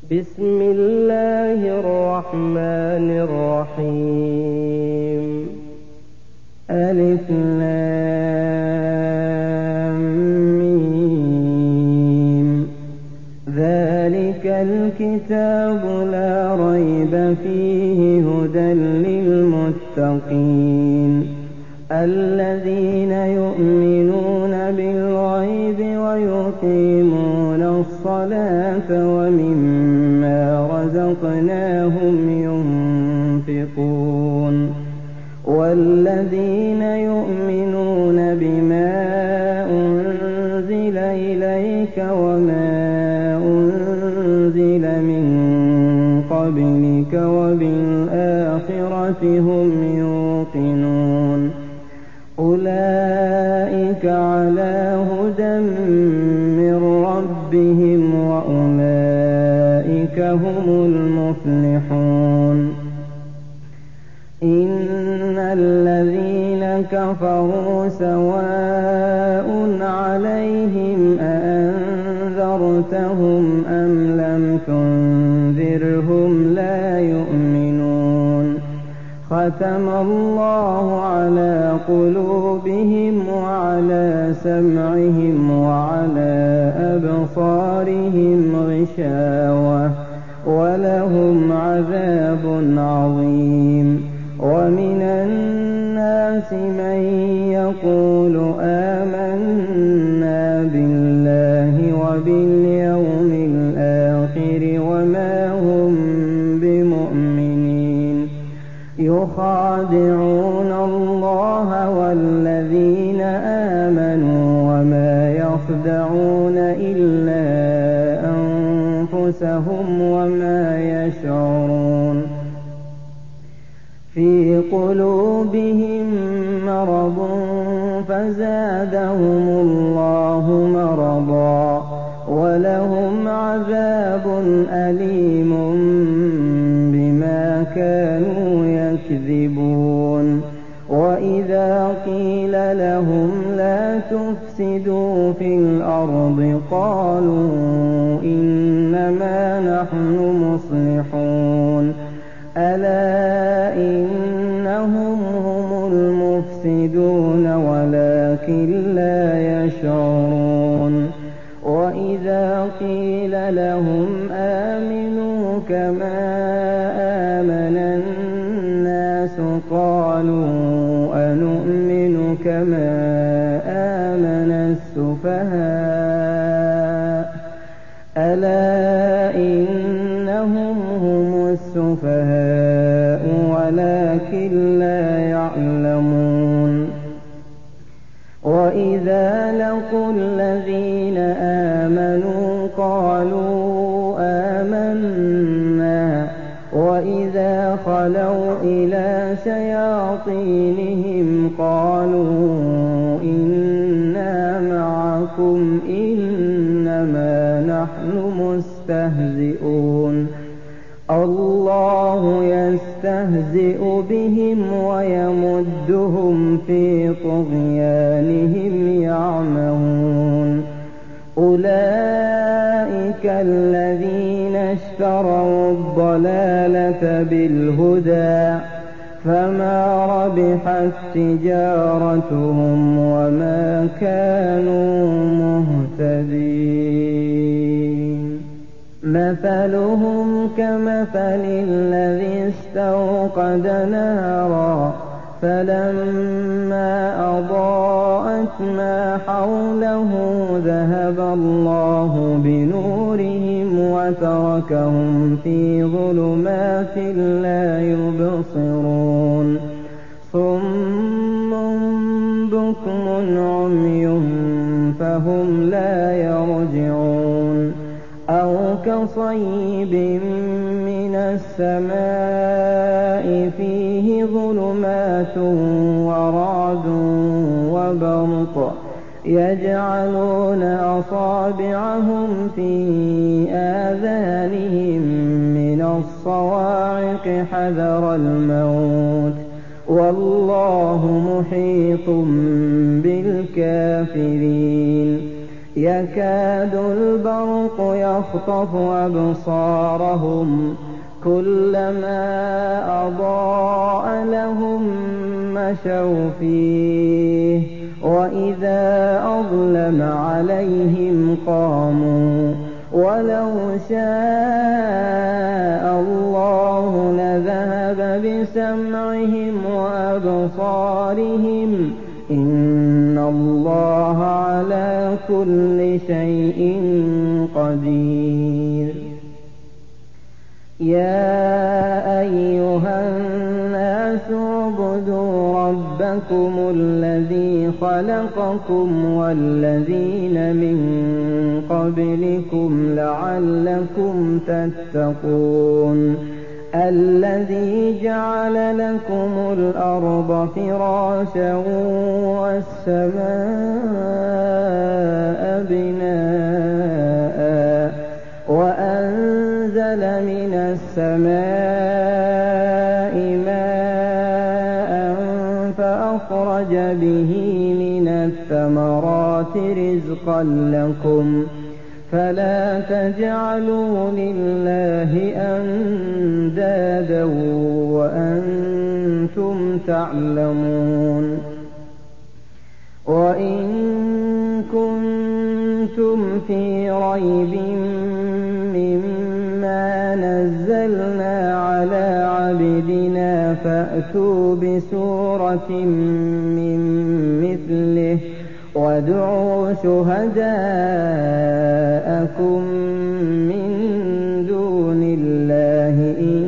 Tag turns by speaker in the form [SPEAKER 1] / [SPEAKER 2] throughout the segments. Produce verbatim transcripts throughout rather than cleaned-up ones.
[SPEAKER 1] بسم الله الرحمن الرحيم. ألف لام ميم. ذلك الكتاب لا ريب فيه هدى للمتقين الذين يؤمنون بالغيب ويقيمون الصلاة ومما رزقناهم ينفقون والذين يؤمنون بما أنزل إليك وما أنزل من قبلك وبالآخرة هم يوقنون أولئك على هدى من ربهم وأولئك هم المفلحون. إن الذين كفروا سواء عليهم أأنذرتهم أم لم تنذرهم لا يؤمنون. ختم الله على قلوبهم وعلى سمعهم وعلى أبصارهم غشاوة ولهم عذاب عظيم. ومن الناس من يقول آمنا بالله وباليوم الآخر وما هم بمؤمنين يخادعون الله والذين آمنوا وما يخدعون إلا أنفسهم وما يشعرون. في قلوبهم مرض فزادهم الله مرضا ولهم عذاب أليم بما كانوا يكذبون. وإذا قيل لهم لا تفسدوا في الأرض قالوا إنما نحن مصلحون ألا إنهم هم المفسدون ولكن لا يشعرون. وإذا قيل لهم آمنوا كما آمن الناس قالوا أنؤمن كما آمن السفهاء ألا إنهم هم السفهاء ولكن لا يعلمون. وإذا لقوا الذين آمنوا قالوا آمنا وإذا خلوا إلى شياطينهم قالوا إنا معكم إنما نحن مستهزئون. الله يستهزئ بهم ويمدهم في طغيانهم يعمهون. أولئك الذين اشتروا الضلالة بالهدى فما ربحت تجارتهم وما كانوا مهتدين. مثلهم كمثل الذي استوقد نارا فلما أضاءت ما حوله ذهب الله بنورهم وتركهم في ظلمات لا يبصرون. صم بكم عمي فهم لا يرجعون. أو كصيب من السماء فيه ظلمات ورعد وبرق يجعلون أصابعهم في آذانهم من الصواعق حذر الموت والله محيط بالكافرين. يكاد البرق يخطف أبصارهم كلما أضاء لهم مشوا فيه وإذا أظلم عليهم قاموا ولو شاء الله لذهب بسمعهم وأبصارهم إن الله على كل شيء قدير. يا أيها الناس اعبدوا ربكم الذي خلقكم والذين من قبلكم لعلكم تتقون الذي جعل لكم الأرض فراشا والسماء بناء وأنزل من السماء ماء فأخرج به من الثمرات رزقا لكم فلا تجعلوا لله أندادا وأنتم تعلمون. وإن كنتم في ريب مما نزلنا على عبدنا فأتوا بسورة من مثله وادعوا شهداءكم من دون الله إن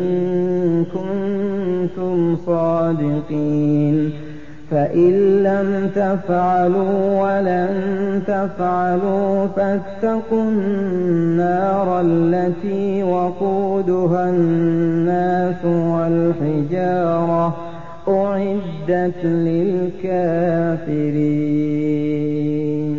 [SPEAKER 1] كنتم صادقين فإن لم تفعلوا ولن تفعلوا فاتقوا النار التي وقودها الناس والحجارة أعدت للكافرين.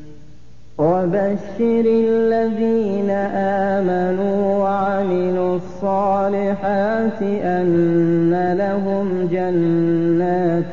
[SPEAKER 1] وبشر الذين آمنوا وعملوا الصالحات أن لهم جنات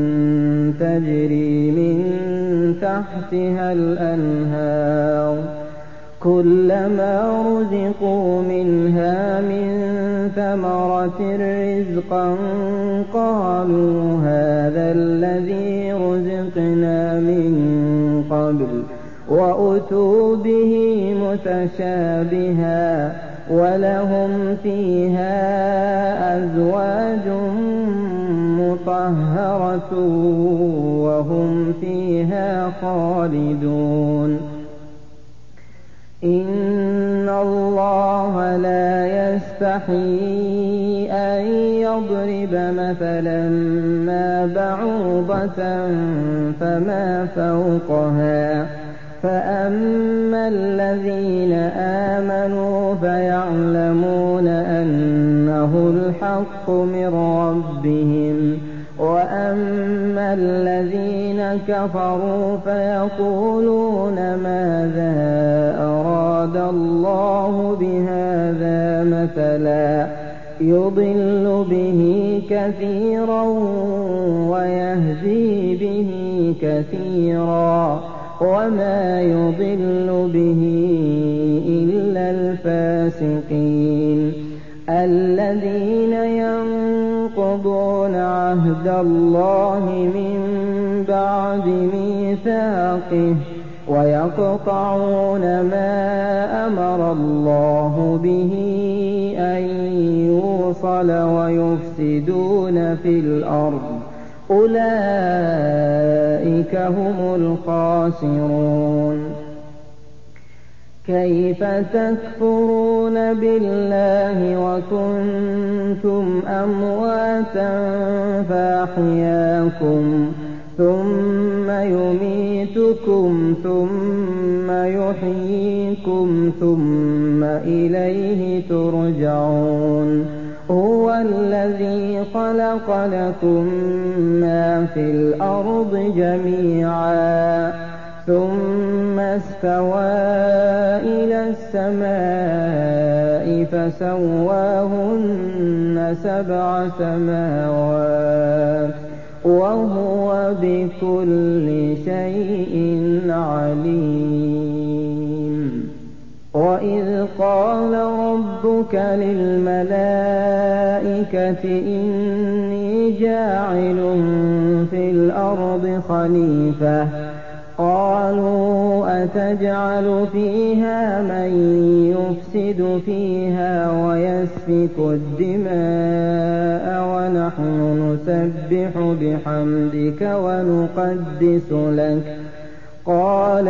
[SPEAKER 1] تجري من تحتها الأنهار كلما رزقوا منها من ثمرة رزقا قالوا هذا الذي رزقنا من قبل وأتوا به متشابها ولهم فيها أزواج مطهرة وهم فيها خالدون. إن الله لا يستحيي أن يضرب مثلا ما بعوضة فما فوقها فأما الذين آمنوا فيعلمون أنه الحق من ربهم وأما الذين كفروا فيقولون ماذا أراد الله بهذا مثلا يضل به كثيرا ويهدي به كثيرا وما يضل به إلا الفاسقين الذين ينقضون عهد الله من بعد ميثاقه ويقطعون ما أمر الله به أن يوصل ويفسدون في الأرض أولئك هم الخاسرون. كيف تكفرون بالله وكنتم أمواتا فأحياكم ثم يميتكم ثم يحييكم ثم إليه ترجعون. هو الذي خلق لكم ما في الأرض جميعا ثم استوى إلى السماء فسواهن سبع سماوات وهو بكل شيء عليم. وإذ قال ربك للملائكة إني جاعل في الأرض خليفة قالوا أتجعل فيها من يفسد فيها ويسفك الدماء ونحن نسبح بحمدك ونقدس لك قال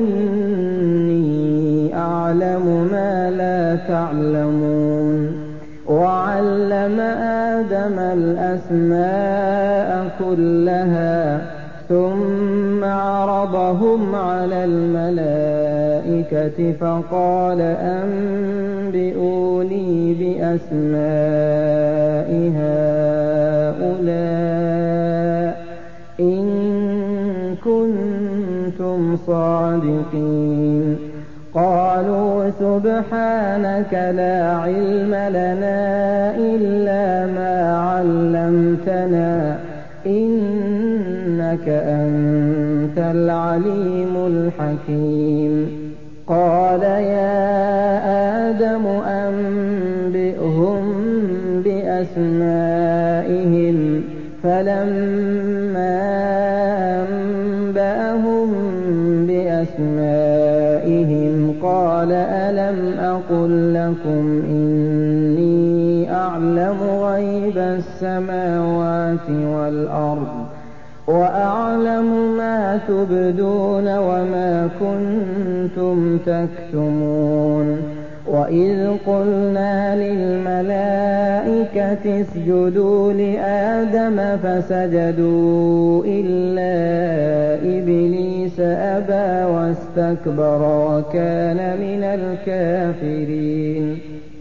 [SPEAKER 1] إني أعلم ما لا تعلمون. وعلم آدم الأسماء كلها ثم عرضهم على الملائكة فقال أنبئوني بأسماء هؤلاء إن كنتم صادقين. قالوا سبحانك لا علم لنا إلا ما علمتنا إنك أنت العليم الحكيم. قال يا آدم أنبئهم بأسمائهم فلما أنبأهم بأسمائهم قال ألم أقل لكم إني أعلم غيب السماوات والأرض وأعلم ما تبدون وما كنتم تكتمون. وإذ قلنا للملائكة اسجدوا لآدم فسجدوا إلا إبليس أبى واستكبر وكان من الكافرين.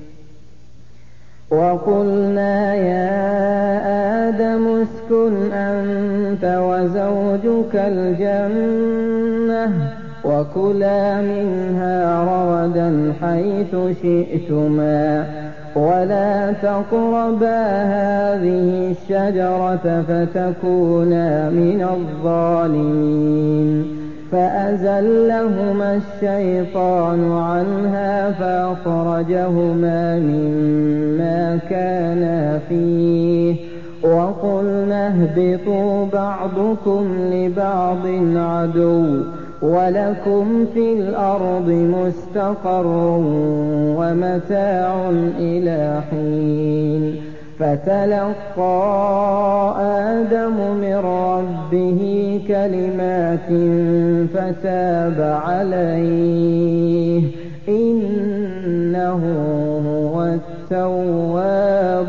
[SPEAKER 1] وقلنا يا آدم اسكن أنت وزوجك الجنة وكلا منها رغدا حيث شئتما ولا تقربا هذه الشجرة فتكونا من الظالمين. فأزلهما الشيطان عنها فأخرجهما مما كانا فيه وقلنا اهبطوا بعضكم لبعض عدو ولكم في الأرض مستقر ومتاع إلى حين. فتلقى آدم من ربه كلمات فتاب عليه إنه هو التواب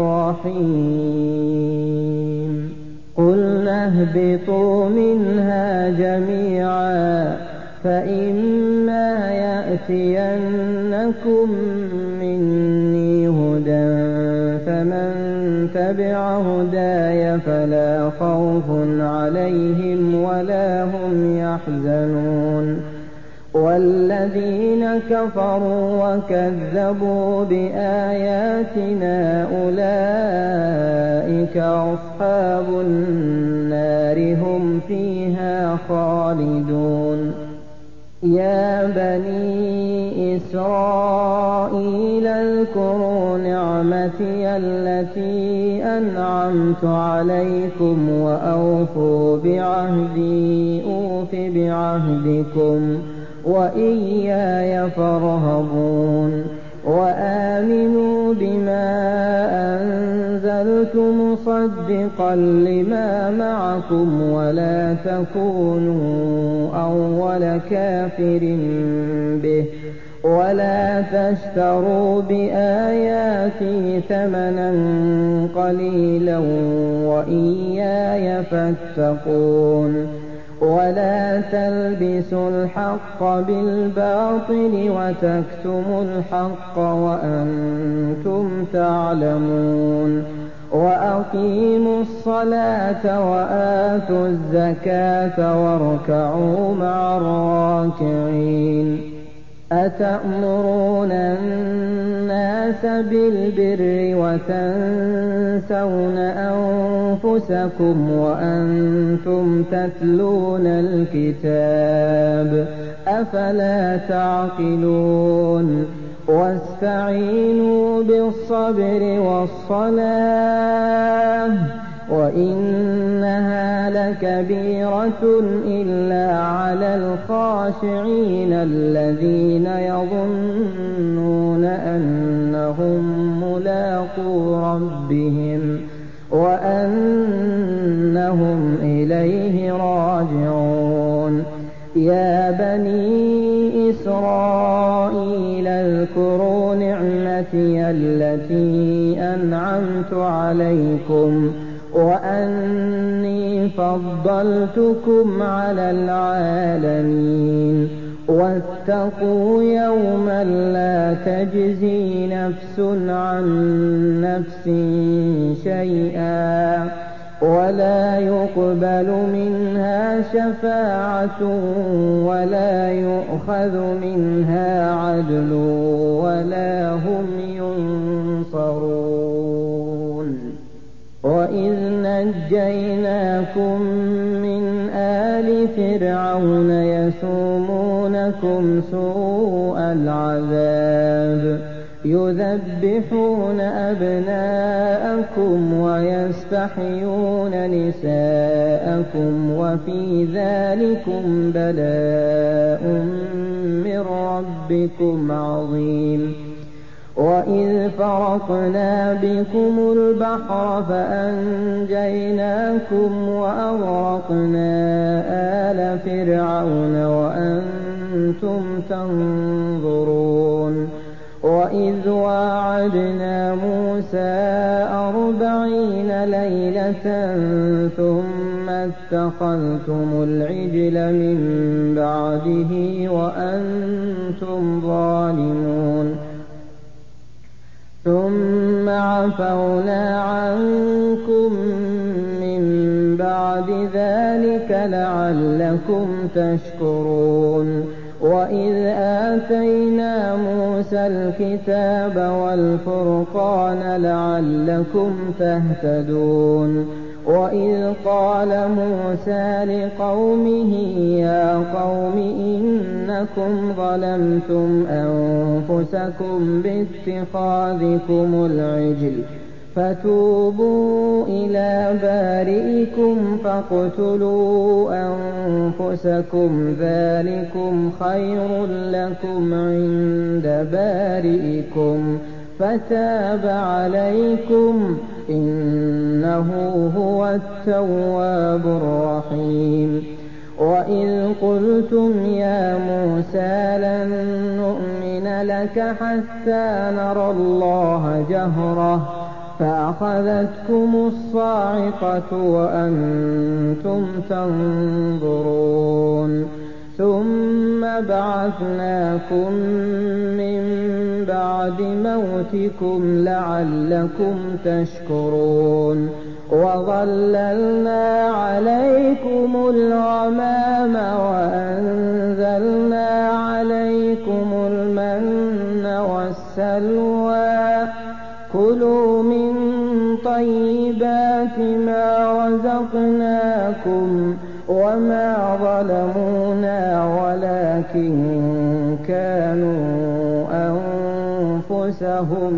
[SPEAKER 1] الرحيم. قلنا اهبطوا منها جميعا فإما يأتينكم مني هدى فمن تبع هداي فلا خوف عليهم ولا هم يحزنون. والذين كفروا وكذبوا بآياتنا أولئك أصحاب النار هم فيها خالدون. يا بني إسرائيل اذكروا نعمتي التي أنعمت عليكم وأوفوا بعهدي أوف بعهدكم وإياي فارهبون. وآمنوا بما أنزلت مصدقا لما معكم ولا تكونوا أول كافر به ولا تشتروا بآياتي ثمنا قليلا وإياي فاتقون. ولا تلبسوا الحق بالباطل وتكتموا الحق وأنتم تعلمون. وأقيموا الصلاة وآتوا الزكاة واركعوا مع الراكعين. أتأمرون الناس النَّاسَ بِالْبِرِّ وَتَنْسَوْنَ أَنفُسَكُمْ وَأَنْتُمْ تَتْلُونَ الْكِتَابَ أَفَلَا تَعْقِلُونَ وَاسْتَعِينُوا بِالصَّبْرِ وَالصَّلَاةِ وَإِنَّهَا لَكَبِيرَةٌ إِلَّا عَلَى الْخَاشِعِينَ الَّذِينَ يَظُنُّونَ أَنَّهُم مُّلَاقُو رَبِّهِمْ وَأَنَّهُمْ إِلَيْهِ راجعون. يا بني إسرائيل اذكروا نعمتي التي أنعمت عليكم وأني فضلتكم على العالمين. واتقوا يوما لا تجزي نفس عن نفس شيئا ولا يقبل منها شفاعة ولا يؤخذ منها عدل ولا هم ينصرون. وإذ نجيناكم من آل فرعون يسومونكم سوء العذاب يذبحون أبناءكم ويستحيون نساءكم وفي ذلكم بلاء من ربكم عظيم. وإذ فرقنا بكم البحر فأنجيناكم وأغرقنا آل فرعون وأنتم تنظرون. وإذ واعدنا موسى أربعين ليلة ثم اتخذتم العجل من بعده وأنتم ظالمون ثم عفونا عنكم من بعد ذلك لعلكم تشكرون. وإذ آتينا موسى الكتاب والفرقان لعلكم تهتدون. وإذ قال موسى لقومه يا قوم إنكم ظلمتم أنفسكم باتخاذكم العجل فتوبوا إلى بارئكم فاقتلوا أنفسكم ذلكم خير لكم عند بارئكم فتاب عليكم إنه هو التواب الرحيم. وإذ قلتم يا موسى لن نؤمن لك حتى نرى الله جهرة فأخذتكم الصاعقة وأنتم تنظرون ثم بعثناكم من بعد موتكم لعلكم تشكرون. وظللنا عليكم الغمام وأنزلنا عليكم المن والسلوى كلوا من طيبات ما رزقناكم وما ظلمونا ولكن كانوا أنفسهم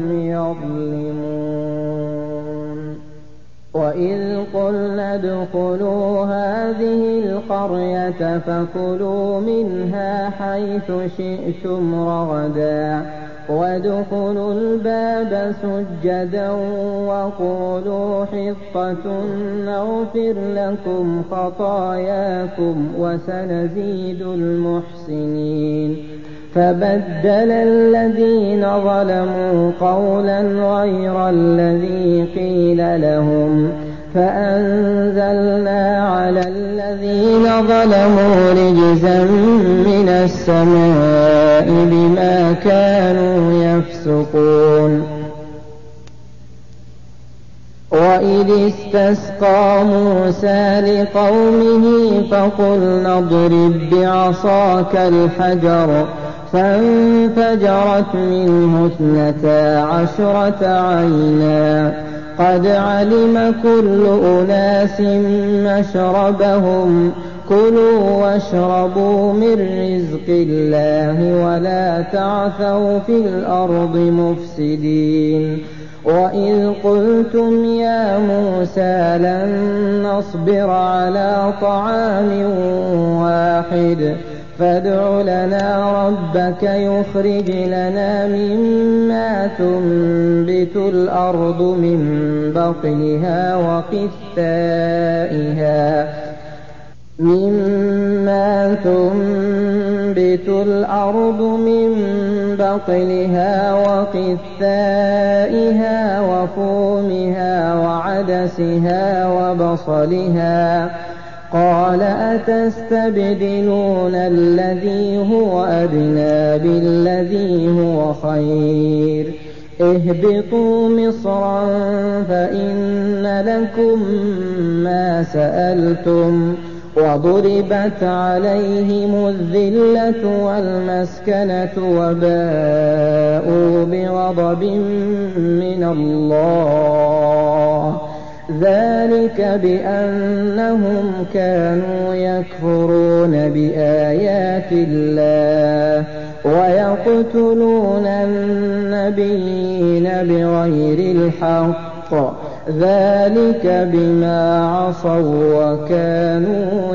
[SPEAKER 1] يظلمون. وإذ قلنا ادخلوا هذه القرية فكلوا منها حيث شئتم رغدا وادخلوا الباب سجدا وقولوا حطة نغفر لكم خطاياكم وسنزيد المحسنين. فبدل الذين ظلموا قولا غير الذي قيل لهم فأنزلنا على الذين ظلموا رجزا من السماء بما كانوا يفسقون. وإذ استسقى موسى لقومه فقلنا اضرب بعصاك الحجر فانفجرت منه اثنتا عشرة عينا قد علم كل أناس مشربهم كلوا واشربوا من رزق الله ولا تعثوا في الأرض مفسدين وإذ قلتم يا موسى لن نصبر على طعام واحد فادع لنا ربك يخرج لنا مما تنبت الأرض من بقلها وقثائها مما تنبت الأرض من بقلها وقثائها وفومها وعدسها وبصلها قال أتستبدلون الذي هو أدنى بالذي هو خير اهبطوا مصرا فإن لكم ما سألتم وضربت عليهم الذلة والمسكنة وباءوا بغضب من الله ذلك بأنهم كانوا يكفرون بآيات الله ويقتلون النبيين بغير الحق ذلك بما عصوا وكانوا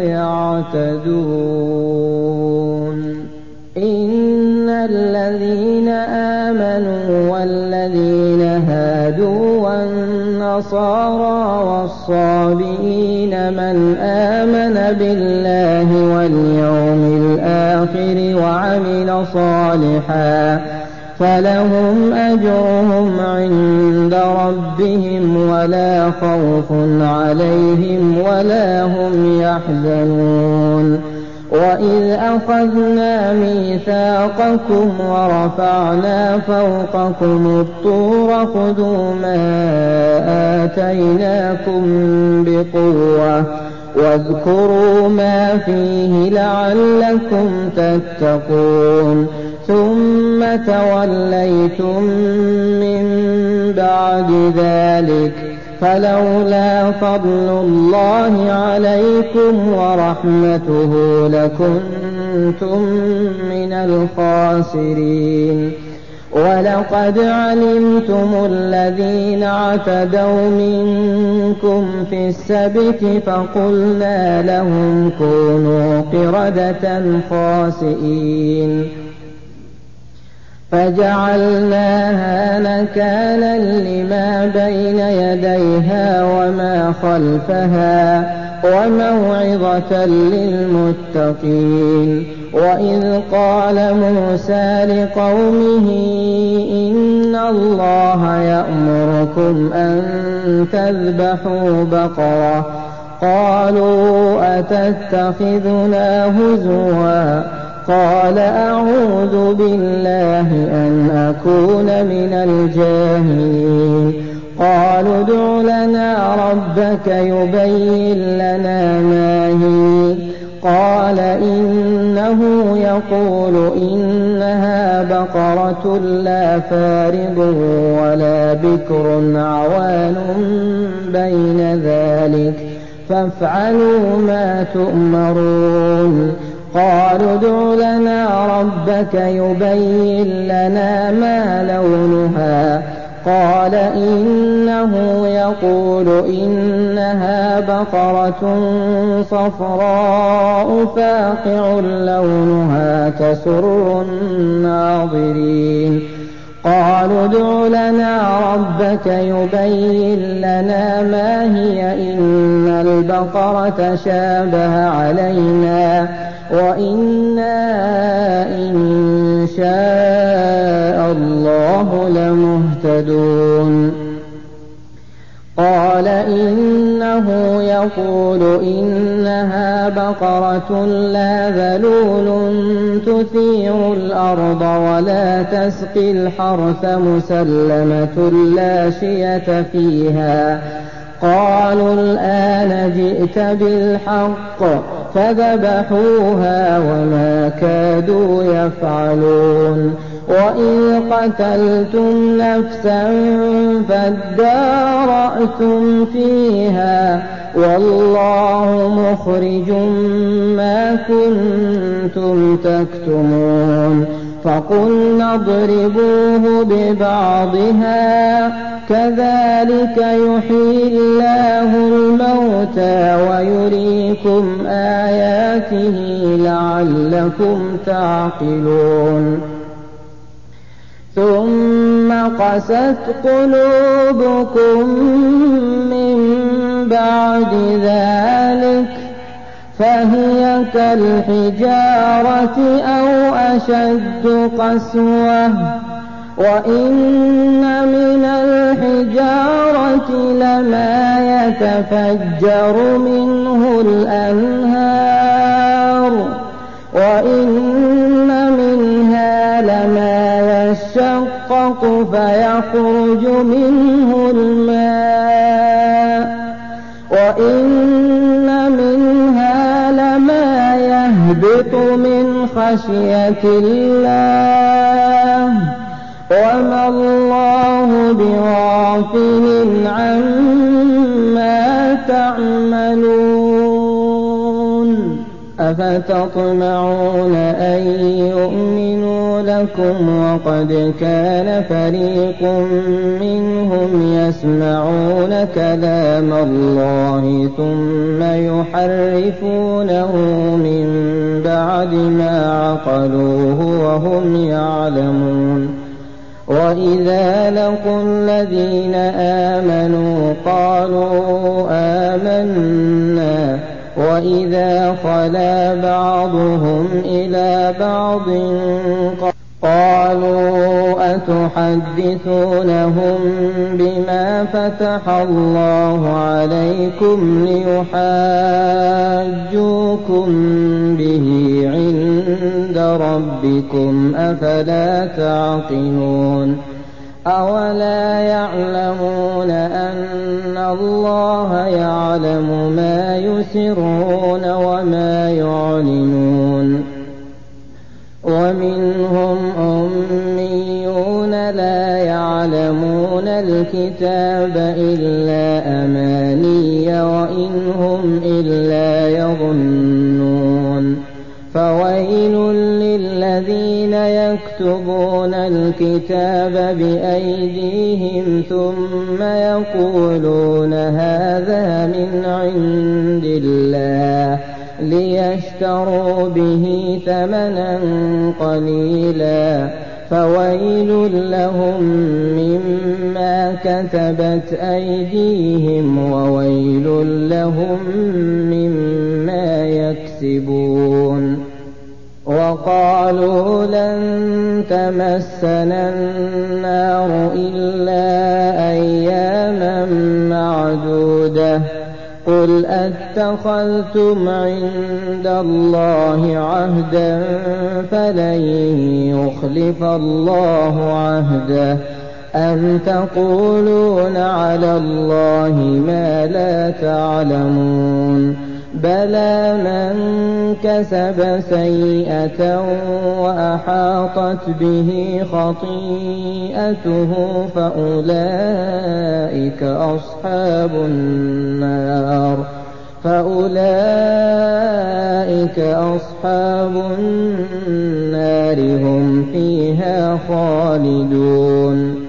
[SPEAKER 1] يعتدون إن الذين آمنوا والذين هادوا والنصارى والصابئين من آمن بالله واليوم الآخر وعمل صالحا فلهم أجرهم عند ربهم ولا خوف عليهم ولا هم يحزنون وإذ أخذنا ميثاقكم ورفعنا فوقكم الطور خذوا ما آتيناكم بقوة واذكروا ما فيه لعلكم تتقون ثم توليتم من بعد ذلك فلولا فضل الله عليكم ورحمته لكنتم من الخاسرين ولقد علمتم الذين اعتدوا منكم في السبت فقلنا لهم كونوا قردة خاسئين فجعلناها نكالا لما بين يديها وما خلفها وموعظة للمتقين وإذ قال موسى لقومه إن الله يأمركم أن تذبحوا بقرة قالوا أتتخذنا هزوا قال أعوذ بالله أن أكون من الجاهلين قالوا ادع لنا ربك يبين لنا ما هي قال إنه يقول إنها بقرة لا فارض ولا بكر عوان بين ذلك فافعلوا ما تؤمرون قالوا ادع لنا ربك يبين لنا ما لونها قال إنه يقول إنها بقرة صفراء فاقع لونها تسر الناظرين قالوا ادع لنا ربك يبين لنا ما هي إن البقرة شابه علينا وإنا إن شاء الله لمهتدون قال إنه يقول إنها بقرة لا ذلول تثير الأرض ولا تسقي الحرث مسلمة لا شية فيها قالوا الآن جئت بالحق فذبحوها وما كادوا يفعلون وإذ قتلتم نفسا فادارأتم فيها والله مخرج ما كنتم تكتمون فقلنا اضربوه ببعضها كذلك يحيي الله الموتى ويريكم آياته لعلكم تعقلون ثم قست قلوبكم من بعد ذلك فهي كالحجارة أو أشد قسوة وإن من الحجارة لما يتفجر منه الأنهار وإن منها لما يشقق فيخرج منه الماء وإن منها لما يهبط من خشية الله وما الله بغافل عما تعملون أفتطمعون أن يؤمنوا لكم وقد كان فريق منهم يسمعون كلام الله ثم يحرفونه من بعد ما عقلوه وهم يعلمون وإذا لقوا الذين آمنوا قالوا آمنا وإذا خلا بعضهم إلى بعض قالوا أتحدثونهم بما فتح الله عليكم ليحاجوكم به عند ربكم أفلا تعقلون أولا يعلمون أن الله يعلم ما يسرون وما يعلنون ومنهم أميون لا يعلمون الكتاب إلا أماني وإن هم إلا يظنون فويل للذين يكتبون الكتاب بأيديهم ثم يقولون هذا من عند الله ليشتروا به ثمنا قليلا فويل لهم مما كتبت أيديهم وويل لهم مما يكسبون وقالوا لن تمسنا النار إلا أياما معدودة قل أتخذتم عند الله عهدا فلن يخلف الله عهده أم تقولون على الله ما لا تعلمون بلى من كسب سيئة وأحاطت به خطيئته فأولئك أصحاب النار فأولئك أصحاب النار هم فيها خالدون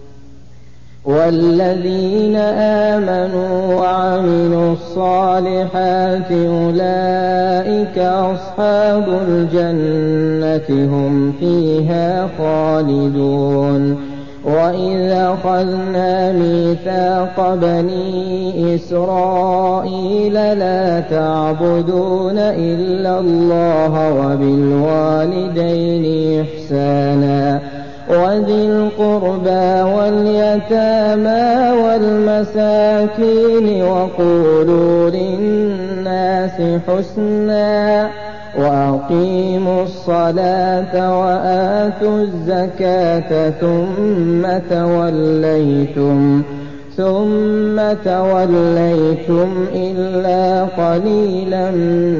[SPEAKER 1] والذين آمنوا وعملوا الصالحات أولئك أصحاب الجنة هم فيها خالدون وإذا أخذنا ميثاق بني إسرائيل لا تعبدون إلا الله وبالوالدين إحسانا وذي القربى واليتامى والمساكين وقولوا للناس حسنا وأقيموا الصلاة وآتوا الزكاة ثم توليتم ثم توليتم إلا قليلا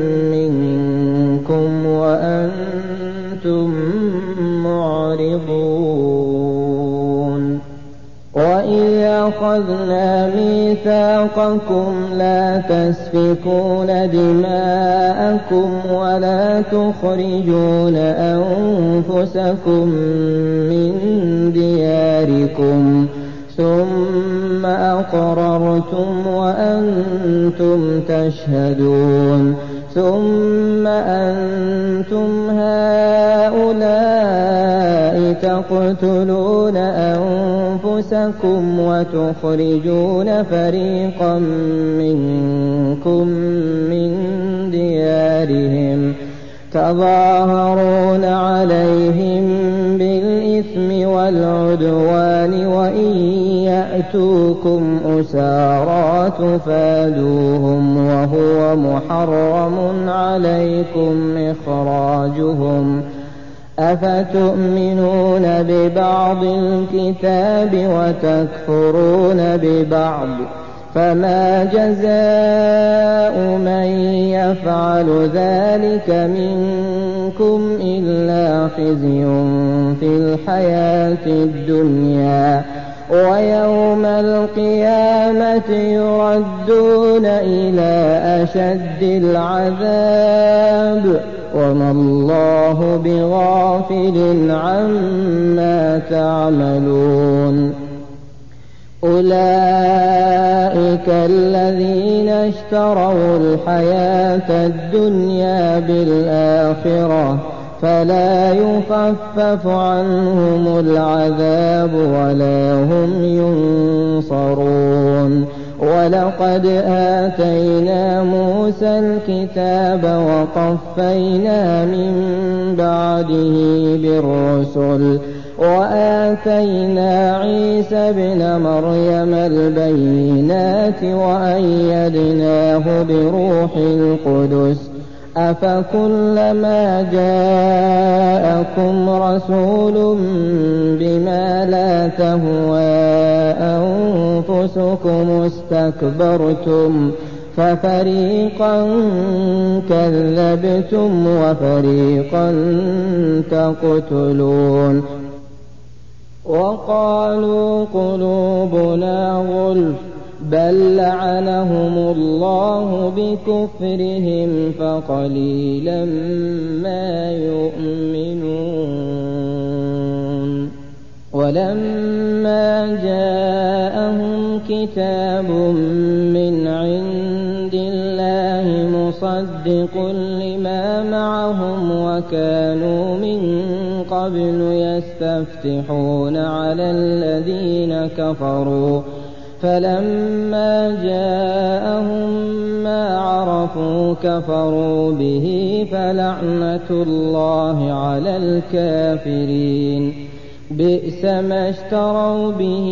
[SPEAKER 1] منكم وأنتم معرضون وإذ أخذنا ميثاقكم لا تسفكون دماءكم ولا تخرجون أنفسكم من دياركم ثم أقررتم وأنتم تشهدون ثم أنتم هؤلاء تقتلون أنفسكم وتخرجون فريقا منكم من ديارهم تظاهرون عليهم بالإثم والعدوان وإن يأتوكم أسارى تفادوهم وهو محرم عليكم إخراجهم أفتؤمنون ببعض الكتاب وتكفرون ببعض فما جزاء من يفعل ذلك منكم إلا خزي في الحياة الدنيا ويوم القيامة يردون إلى أشد العذاب وما الله بغافل عما تعملون أولئك الذين اشتروا الحياة الدنيا بالآخرة فلا يخفف عنهم العذاب ولا هم ينصرون ولقد آتينا موسى الكتاب وقفينا من بعده بالرسل وآتينا عيسى ابن مريم البينات وأيدناه بروح القدس أفكلما جاءكم رسول بما لا تهوى أنفسكم استكبرتم ففريقا كذبتم وفريقا تقتلون وقالوا قلوبنا غلف بل لعنهم الله بكفرهم فقليلا ما يؤمنون ولما جاءهم كتاب من عند الله مصدق لما معهم وكانوا من قبل يستفتحون على الذين كفروا فلما جاءهم ما عرفوا كفروا به فلعنة الله على الكافرين بئس ما اشتروا به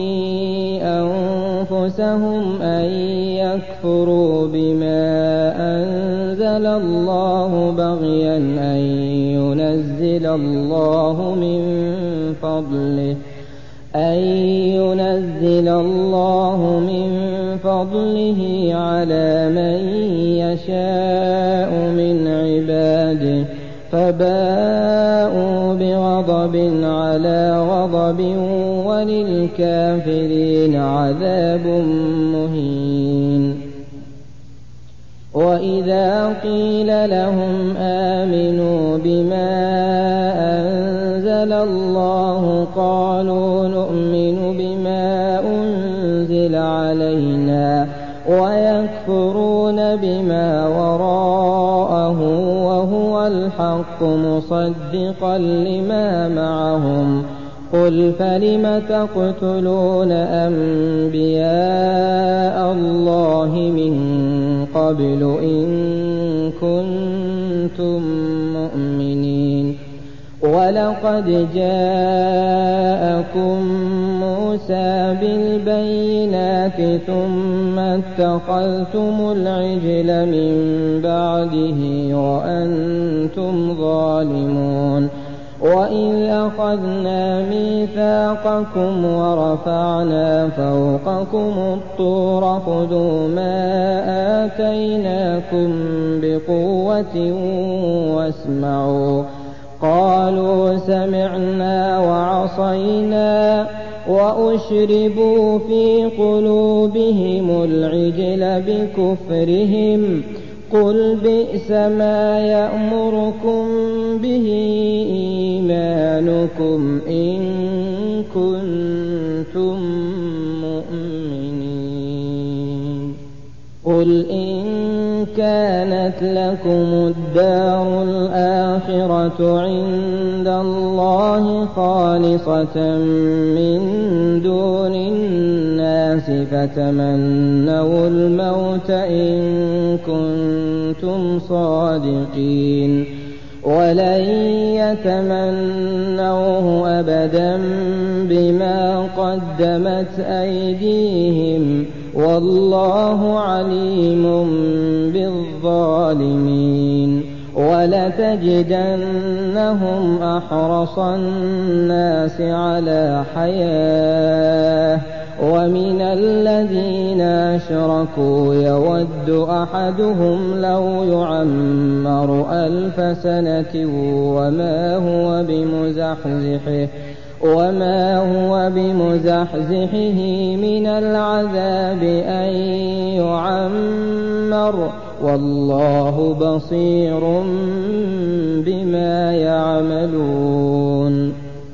[SPEAKER 1] أنفسهم أن يكفروا بما أنزل الله بغيا أن ينزل الله من فضله أن ينزل الله من فضله على من يشاء من عباده فباءوا بغضب على غضب وللكافرين عذاب مهين وإذا قيل لهم آمنوا بما أنزل الله قالوا نؤمن بما أنزل علينا ويكفرون بما وراءه وهو الحق مصدقا لما معهم قل فلم تقتلون أنبياء الله من قبل إن كنتم مؤمنين ولقد جاءكم موسى بالبينات ثم اتخذتم العجل من بعده وأنتم ظالمون وإذ أخذنا ميثاقكم ورفعنا فوقكم الطور خذوا ما آتيناكم بقوة واسمعوا قالوا سمعنا وعصينا وأشربوا في قلوبهم العجل بكفرهم قل بئس ما يأمركم به إيمانكم إن كنتم مؤمنين قل إن كانت لكم الدار الآخرة عند الله خالصة من دون الناس فتمنوا الموت إن كنتم صادقين ولن يتمنوه أبدا بما قدمت أيديهم والله عليم بالظالمين ولتجدنهم أحرص الناس على حياة ومن الذين أشركوا يود أحدهم لو يعمر ألف سنة وما هو بمزحزحه وما هو بمزحزحه من العذاب أن يعمر والله بصير بما يعملون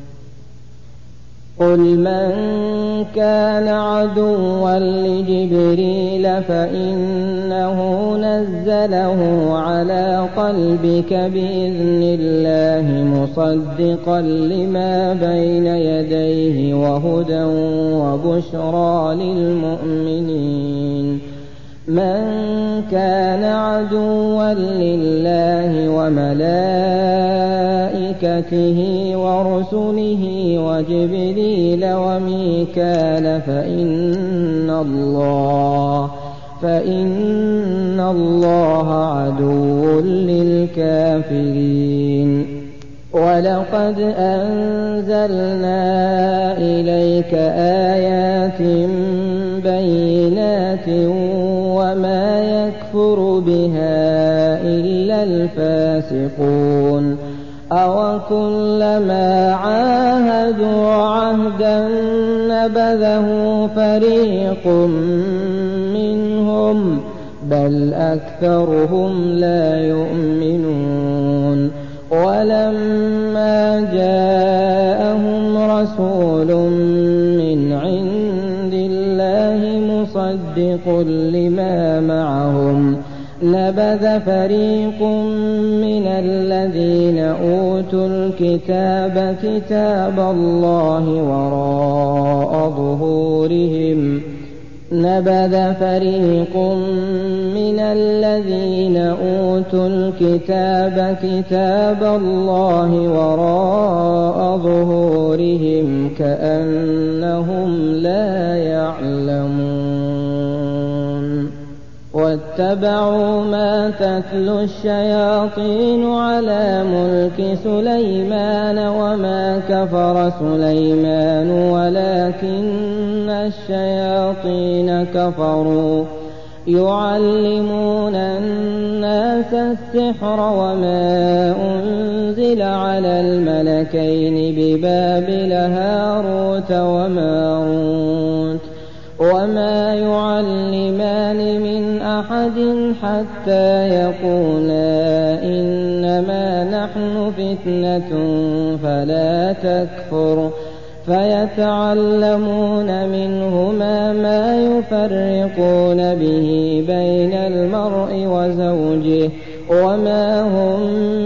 [SPEAKER 1] قل من كان عدوا لجبريل فإنه نزله على قلبك بإذن الله مصدقا لما بين يديه وهدى وبشرى للمؤمنين من كان عدوا لله وملائكته ورسله وجبريل وميكال فإن الله فإن الله عدو للكافرين ولقد أنزلنا إليك آيات بينات وما يكفر بها إلا الفاسقون أوكلما عاهدوا عهدا نبذه فريق منهم بل أكثرهم لا يؤمنون ولما جاءهم رسول من عند الله مصدق لما معهم نبذ فريق من الذين أوتوا الكتاب كتاب الله وراء ظهورهم نبذ فريق من الذين أوتوا الكتاب كتاب الله وراء ظهورهم كأنهم لا يعلمون واتبعوا ما تتلو الشياطين على ملك سليمان وما كفر سليمان ولكن الشياطين كفروا يعلمون الناس السحر وما أنزل على الملكين ببابل هاروت وماروت وما يعلمان من أحد حتى يقولا إنما نحن فتنة فلا تكفر فيتعلمون منهما ما يفرقون به بين المرء وزوجه وما هم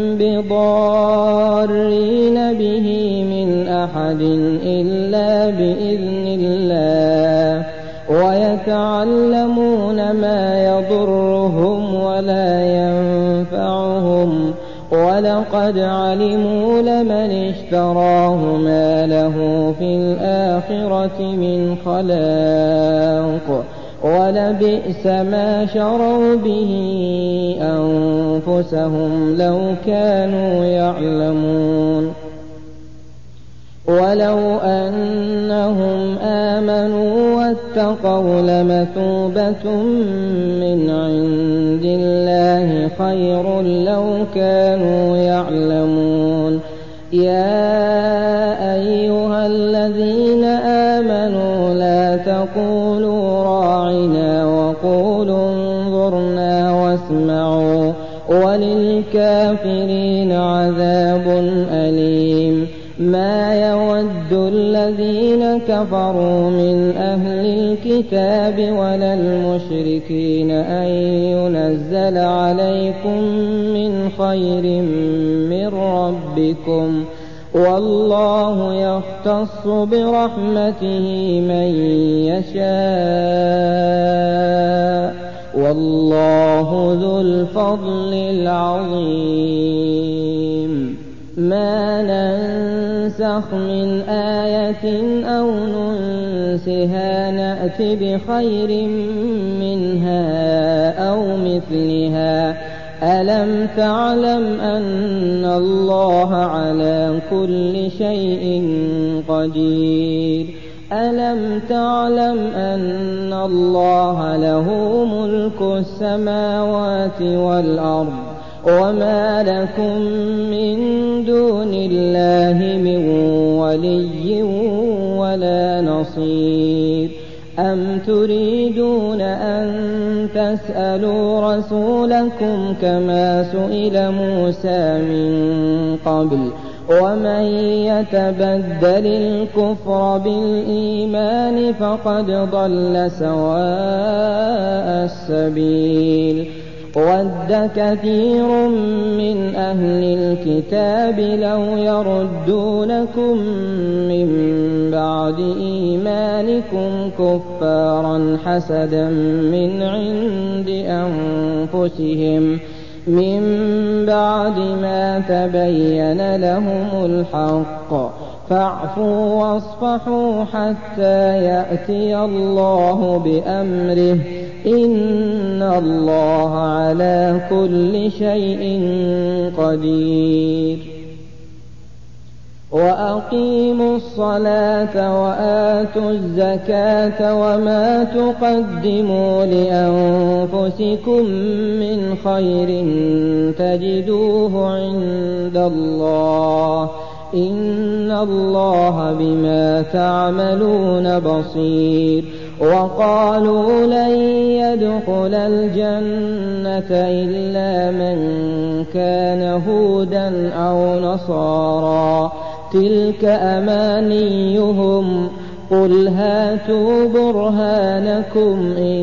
[SPEAKER 1] بضارين به من أحد إلا بإذن الله ويتعلمون ما يضرهم ولا ينفعهم ولقد علموا لمن اشتراه ما له في الآخرة من خلاق ولبئس ما شروا به أنفسهم لو كانوا يعلمون ولو أنهم آمنوا واتقوا لمثوبة من عند الله خير لو كانوا يعلمون. يا أيها الذين آمنوا لا تقولوا راعنا وقولوا انظرنا واسمعوا وللكافرين عذاب أليم. ما يود الذين كفروا من أهل الكتاب ولا المشركين أن ينزل عليكم من خير من ربكم والله يختص برحمته من يشاء والله ذو الفضل العظيم. ما ننسخ من آية أو ننسها نأت بخير منها أو مثلها. ألم تعلم أن الله على كل شيء قدير؟ ألم تعلم أن الله له ملك السماوات والأرض وما لكم من دون الله من ولي ولا نصير؟ أم تريدون أن تسألوا رسولكم كما سئل موسى من قبل ومن يتبدل الكفر بالإيمان فقد ضل سواء السبيل. ود كثير من أهل الكتاب لو يردونكم من بعد إيمانكم كفارا حسدا من عند أنفسهم من بعد ما تبين لهم الحق فاعفوا واصفحوا حتى يأتي الله بأمره إن الله على كل شيء قدير. وأقيموا الصلاة وآتوا الزكاة وما تقدموا لأنفسكم من خير تجدوه عند الله إن الله بما تعملون بصير. وقالوا لن يدخل الجنة إلا من كان هودا أو نصارى تلك أمانيهم قل هاتوا برهانكم إن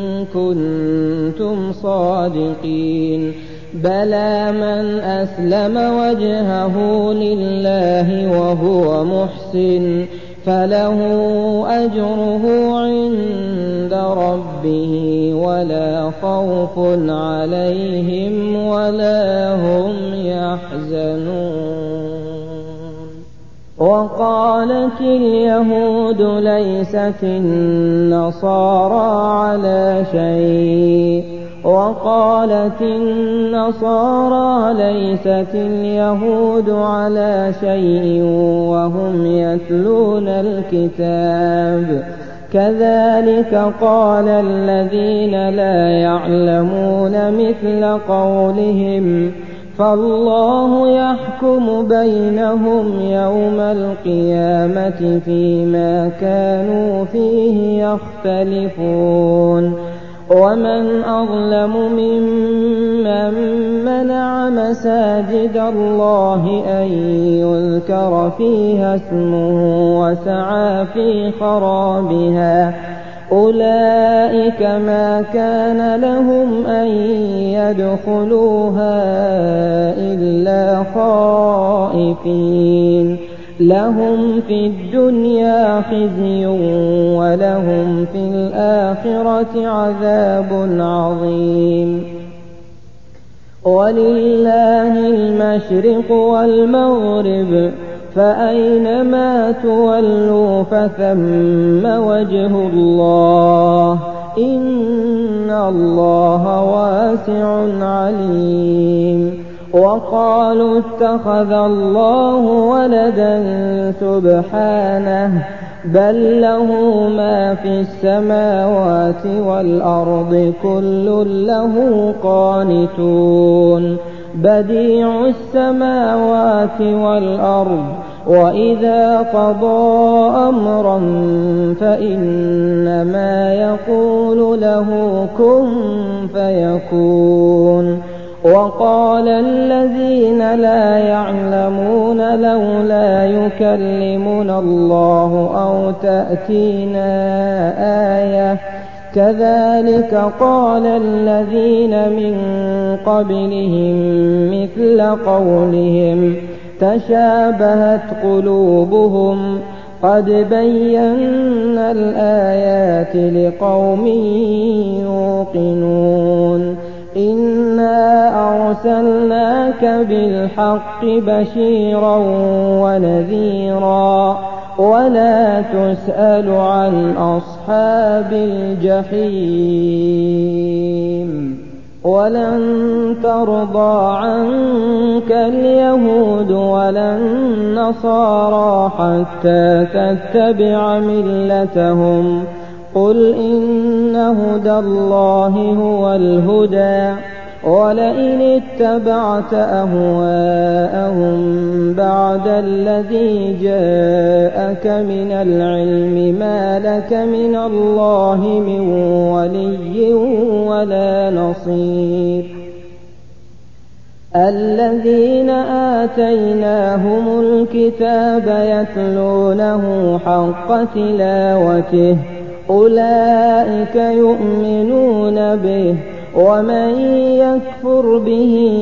[SPEAKER 1] كنتم صادقين. بلى من أسلم وجهه لله وهو محسن فله أجره عند ربه ولا خوف عليهم ولا هم يحزنون. وقالت اليهود ليست النصارى على شيء وقالت النصارى ليست اليهود على شيء وهم يتلون الكتاب كذلك قال الذين لا يعلمون مثل قولهم فالله يحكم بينهم يوم القيامة فيما كانوا فيه يختلفون. ومن أظلم ممن منع مساجد الله أن يذكر فيها اسمه وسعى في خرابها أولئك ما كان لهم أن يدخلوها إلا خائفين لهم في الدنيا خزي ولهم في الآخرة عذاب عظيم. ولله المشرق والمغرب فأينما تولوا فثم وجه الله إن الله واسع عليم. وقالوا اتخذ الله ولدا سبحانه بل له ما في السماوات والأرض كل له قانتون بديع السماوات والأرض وإذا قضى أمرا فإنما يقول له كن فيكون وقال الذين لا يعلمون لولا يكلمنا الله أو تأتينا آية كذلك قال الذين من قبلهم مثل قولهم تشابهت قلوبهم قد بينا الآيات لقوم يوقنون إنا أرسلناك بالحق بشيرا ونذيرا ولا تسأل عن أصحاب الجحيم ولن ترضى عنك اليهود ولا النصارى حتى تتبع ملتهم قل إن هدى الله هو الهدى ولئن اتبعت أهواءهم بعد الذي جاءك من العلم ما لك من الله من ولي ولا نصير الذين آتيناهم الكتاب يتلونه حق تلاوته أولئك يؤمنون به ومن يكفر به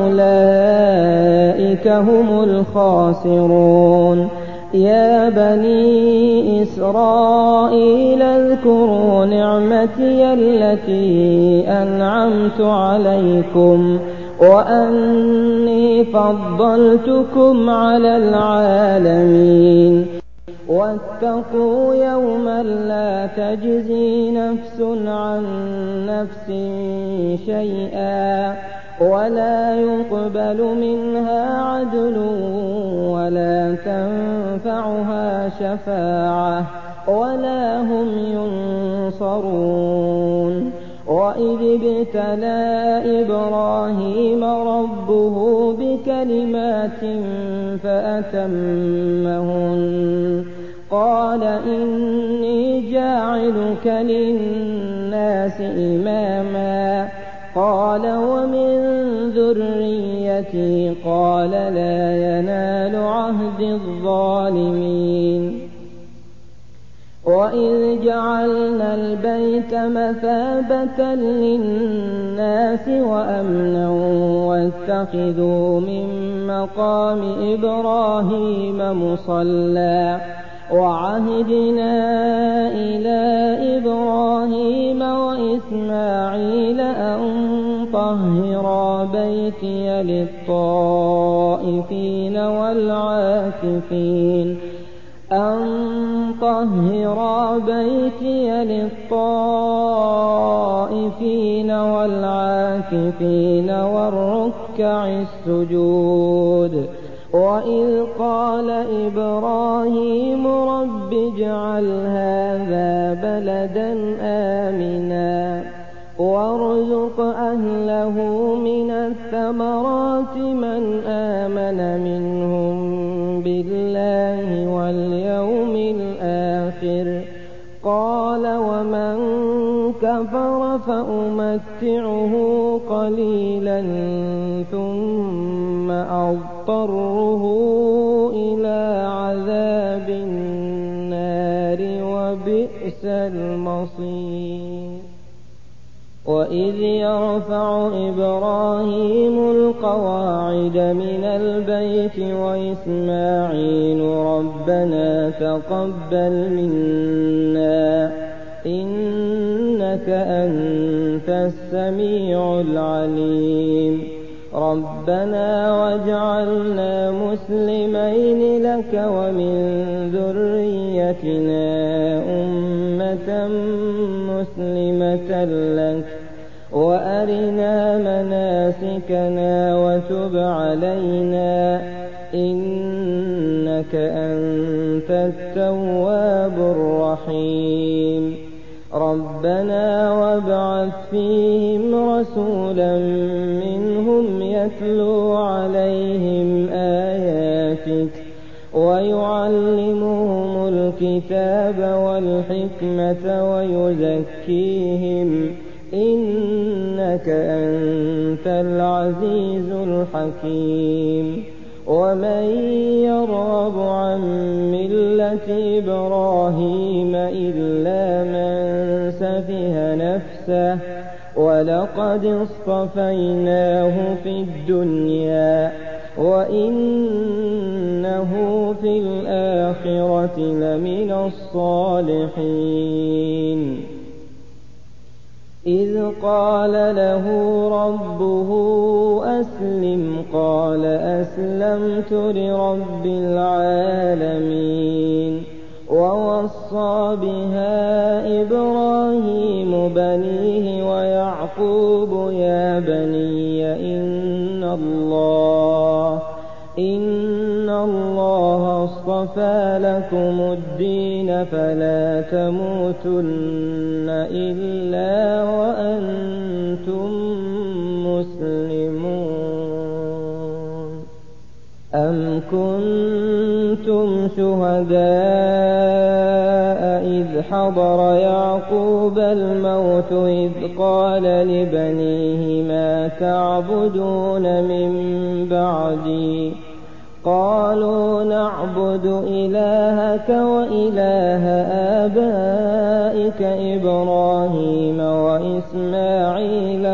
[SPEAKER 1] فأولئك هم الخاسرون يا بني إسرائيل اذكروا نعمتي التي أنعمت عليكم وأني فضلتكم على العالمين واتقوا يوما لا تجزي نفس عن نفس شيئا ولا يقبل منها عدل ولا تنفعها شفاعة ولا هم ينصرون وإذ ابتلى إبراهيم ربه بكلمات فأتمهن قال إني جاعلك للناس إماما قال ومن ذريتي قال لا ينال عهد الظالمين وإذ جعلنا البيت مثابة للناس وأمنا واتخذوا من مقام إبراهيم مصلى وعهدنا إلى إبراهيم وإسماعيل أن طهرا بيتي للطائفين والعاكفين أن طهرا بيتي للطائفين والعاكفين والركع السجود وإذ قال إبراهيم رب اجعل هذا بلدا آمنا وارزق أهله من الثمرات من آمن منهم بالله واليوم الآخر قال ومن كفر فأمتعه قليلا ثم أضطره إلى عذاب النار وبئس المصير وإذ يرفع إبراهيم القواعد من البيت وإسماعيل ربنا تقبل منا إنك أنت السميع العليم ربنا واجعلنا مسلمين لك ومن ذريتنا أمة مسلمة لك وأرنا مناسكنا وتب علينا إنك أنت التواب الرحيم ربنا وابعث فيهم رسولا منهم يتلو عليهم آياتك ويعلمهم الكتاب والحكمة ويزكيهم إنك أنت العزيز الحكيم ومن يرغب عن ملة إبراهيم إلا من سفه نفسه ولقد اصطفيناه في الدنيا وإنه في الآخرة لمن الصالحين إذ قال له ربه أسلم قال أسلمت لرب العالمين ووصى بها إبراهيم بنيه ويعقوب يا بني إن الله إن الله اصطفى لكم الدين فلا تموتن إلا وأنتم مسلمون أم كنتم شهداء إذ حضر يعقوب الموت إذ قال لبنيه ما تعبدون من بعدي قالوا نعبد إلهك وإله آبائك إبراهيم وإسماعيل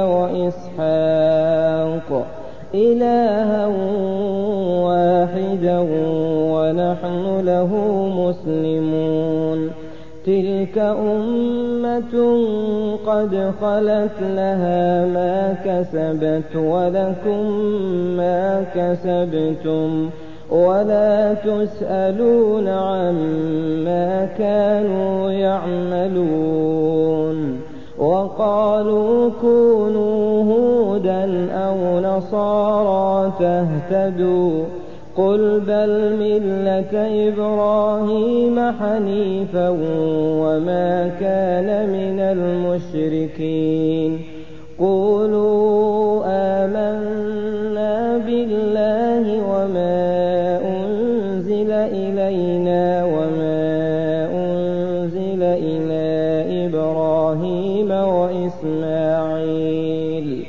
[SPEAKER 1] وإسحاق إلها واحدا ونحن له مسلمون تلك أمة قد خلت لها ما كسبت ولكم ما كسبتم ولا تسألون عما كانوا يعملون وقالوا كونوا هودا أو نصارى تهتدوا قل بل ملة إبراهيم حنيفا وما كان من المشركين قولوا آمنا بالله وما أنزل إلينا وما أنزل إلى إبراهيم وإسماعيل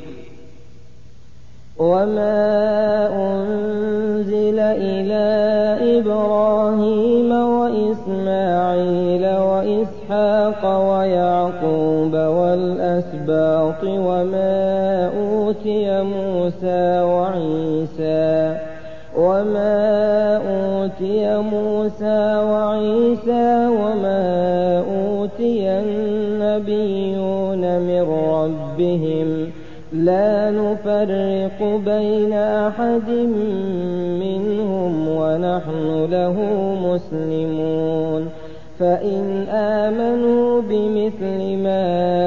[SPEAKER 1] وما أنزل إلى إبراهيم وإسماعيل وإسحاق ويعقوب والأسباط وما أوتي موسى وعيسى وما أوتي موسى وعيسى وما أوتي النبيون من ربهم لا نفرق بين أحد منهم ونحن له مسلمون فإن آمنوا بمثل ما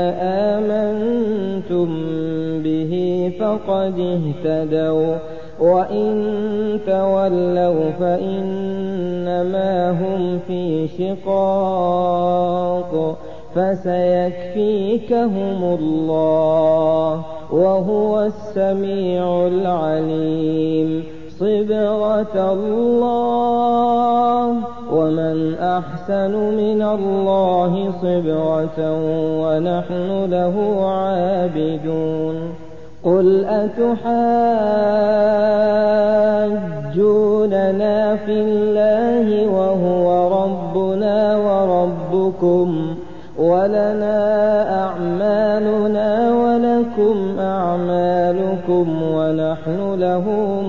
[SPEAKER 1] آمنتم به فقد اهتدوا وإن تولوا فإنما هم في شقاق فسيكفيكهم الله وهو السميع العليم صبغة الله ومن أحسن من الله صبغة ونحن له عابدون قل أتحاجوننا في الله وهو ربنا وربكم ولنا أعمالنا ولكم أعمالكم ونحن له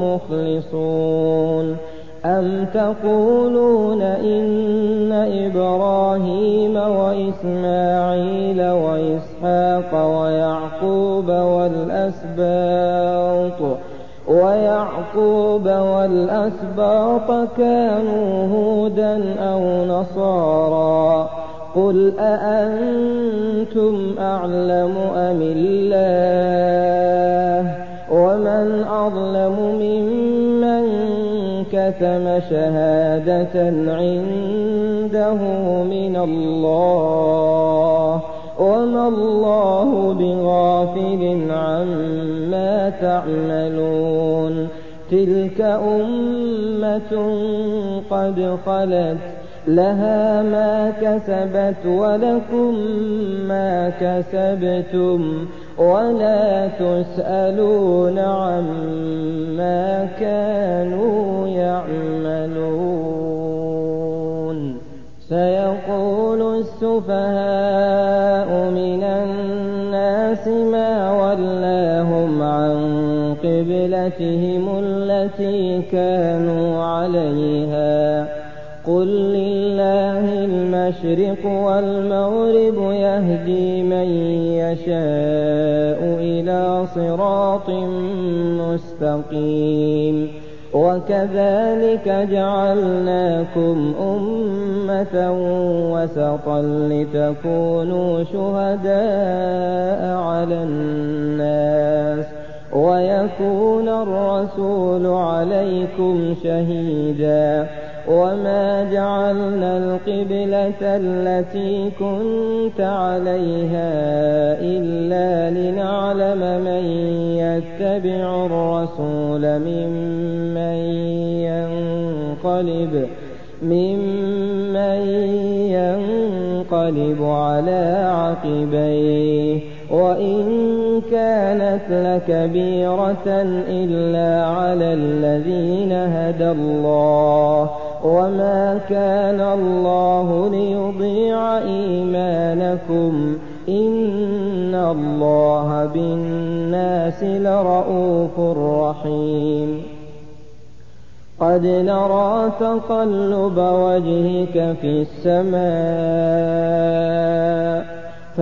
[SPEAKER 1] مخلصون أم تقولون إن إبراهيم وإسماعيل وإسحاق ويعقوب والأسباط ويعقوب والأسباط كانوا هودا أو نصارى قل أأنتم أعلم أم الله ومن أظلم ممن كتم شهادة عنده من الله وما الله بغافل عما تعملون تلك أمة قد خلت لها ما كسبت ولكم ما كسبتم ولا تسألون عما كانوا يعملون سيقول السفهاء من الناس ما ولاهم عن قبلتهم التي كانوا عليها قل لله المشرق والمغرب يهدي من يشاء إلى صراط مستقيم وكذلك جعلناكم أمة وسطا لتكونوا شهداء على الناس ويكون الرسول عليكم شهيدا وما جعلنا القبلة التي كنت عليها إلا لنعلم من يتبع الرسول ممن ينقلب ممن ينقلب على عقبيه وإن كانت لكبيرة إلا على الذين هدى الله وما كان الله ليضيع إيمانكم إن الله بالناس لرءوف رحيم قد نرى تقلب وجهك في السماء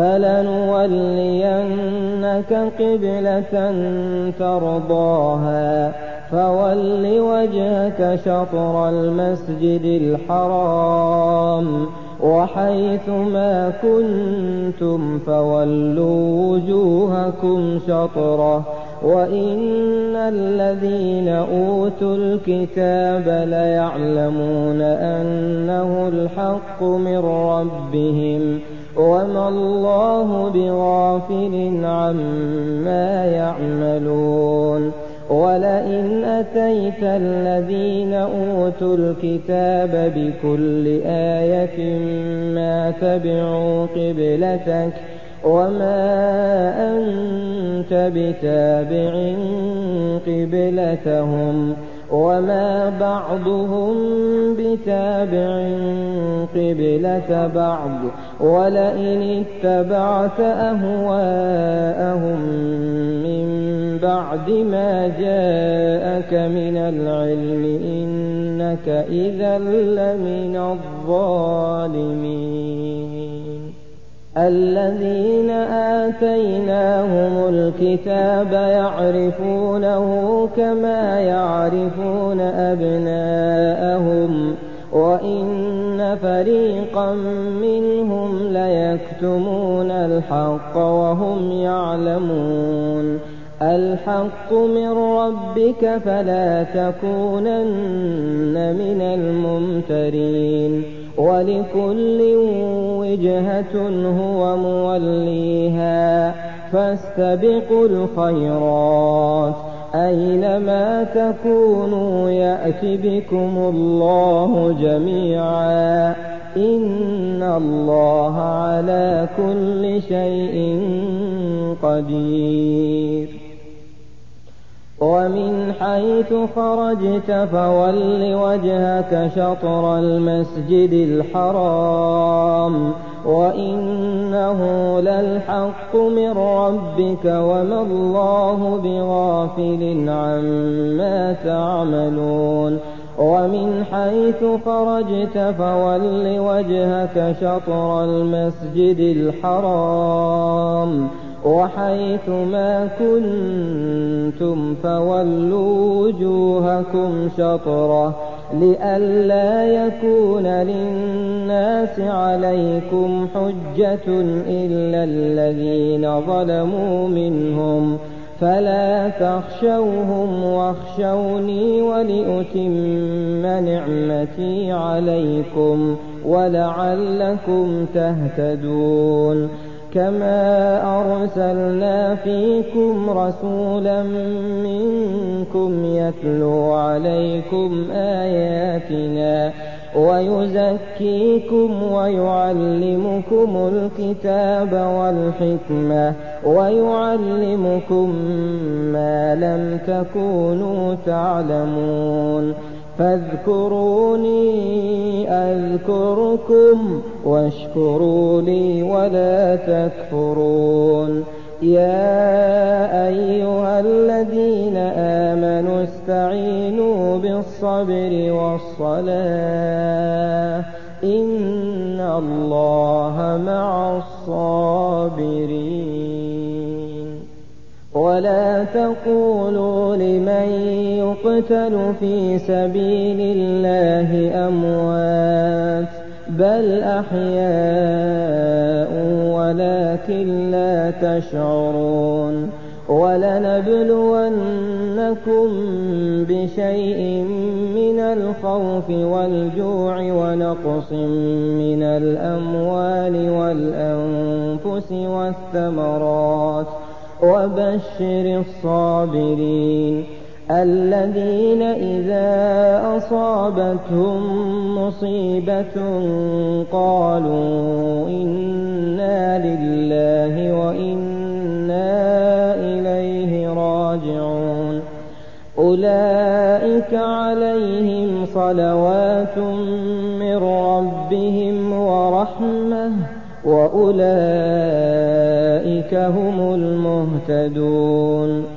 [SPEAKER 1] فلنولينك قبلة ترضاها فول وجهك شطر المسجد الحرام وحيث ما كنتم فولوا وجوهكم شطره وإن الذين أوتوا الكتاب ليعلمون أنه الحق من ربهم وما الله بغافل عما يعملون ولئن أتيت الذين أوتوا الكتاب بكل آية ما تبعوا قبلتك وما أنت بتابع قبلتهم وما بعضهم بتابع قبلة بعض ولئن اتبعت أهواءهم من بعد ما جاءك من العلم إنك إذا لمن الظالمين الذين آتيناهم الكتاب يعرفونه كما يعرفون أبناءهم وإن فريقا منهم ليكتمون الحق وهم يعلمون الحق من ربك فلا تكونن من الممترين ولكل وجهة هو موليها فاستبقوا الخيرات أينما تكونوا يأت بكم الله جميعا إن الله على كل شيء قدير ومن حيث خرجت فول وجهك شطر المسجد الحرام وإنه للحق من ربك وما الله بغافل عما تعملون ومن حيث خرجت فول وجهك شطر المسجد الحرام وحيث ما كنتم فولوا وجوهكم شطره لئلا يكون للناس عليكم حجة إلا الذين ظلموا منهم فلا تخشوهم واخشوني ولأتم نعمتي عليكم ولعلكم تهتدون كما أرسلنا فيكم رسولا منكم يتلو عليكم آياتنا ويزكيكم ويعلمكم الكتاب والحكمة ويعلمكم ما لم تكونوا تعلمون فاذكروني أذكركم واشكروا لي ولا تكفرون يا أيها الذين آمنوا استعينوا بالصبر والصلاة إن الله مع الصابرين ولا تقولوا لمن يقتل في سبيل الله أموات بل أحياء ولكن لا تشعرون ولنبلونكم بشيء من الخوف والجوع ونقص من الأموال والأنفس والثمرات وبشر الصابرين الذين إذا أصابتهم مصيبة قالوا إنا لله وإنا إليه راجعون أولئك عليهم صلوات من ربهم ورحمة وأولئك هم المهتدون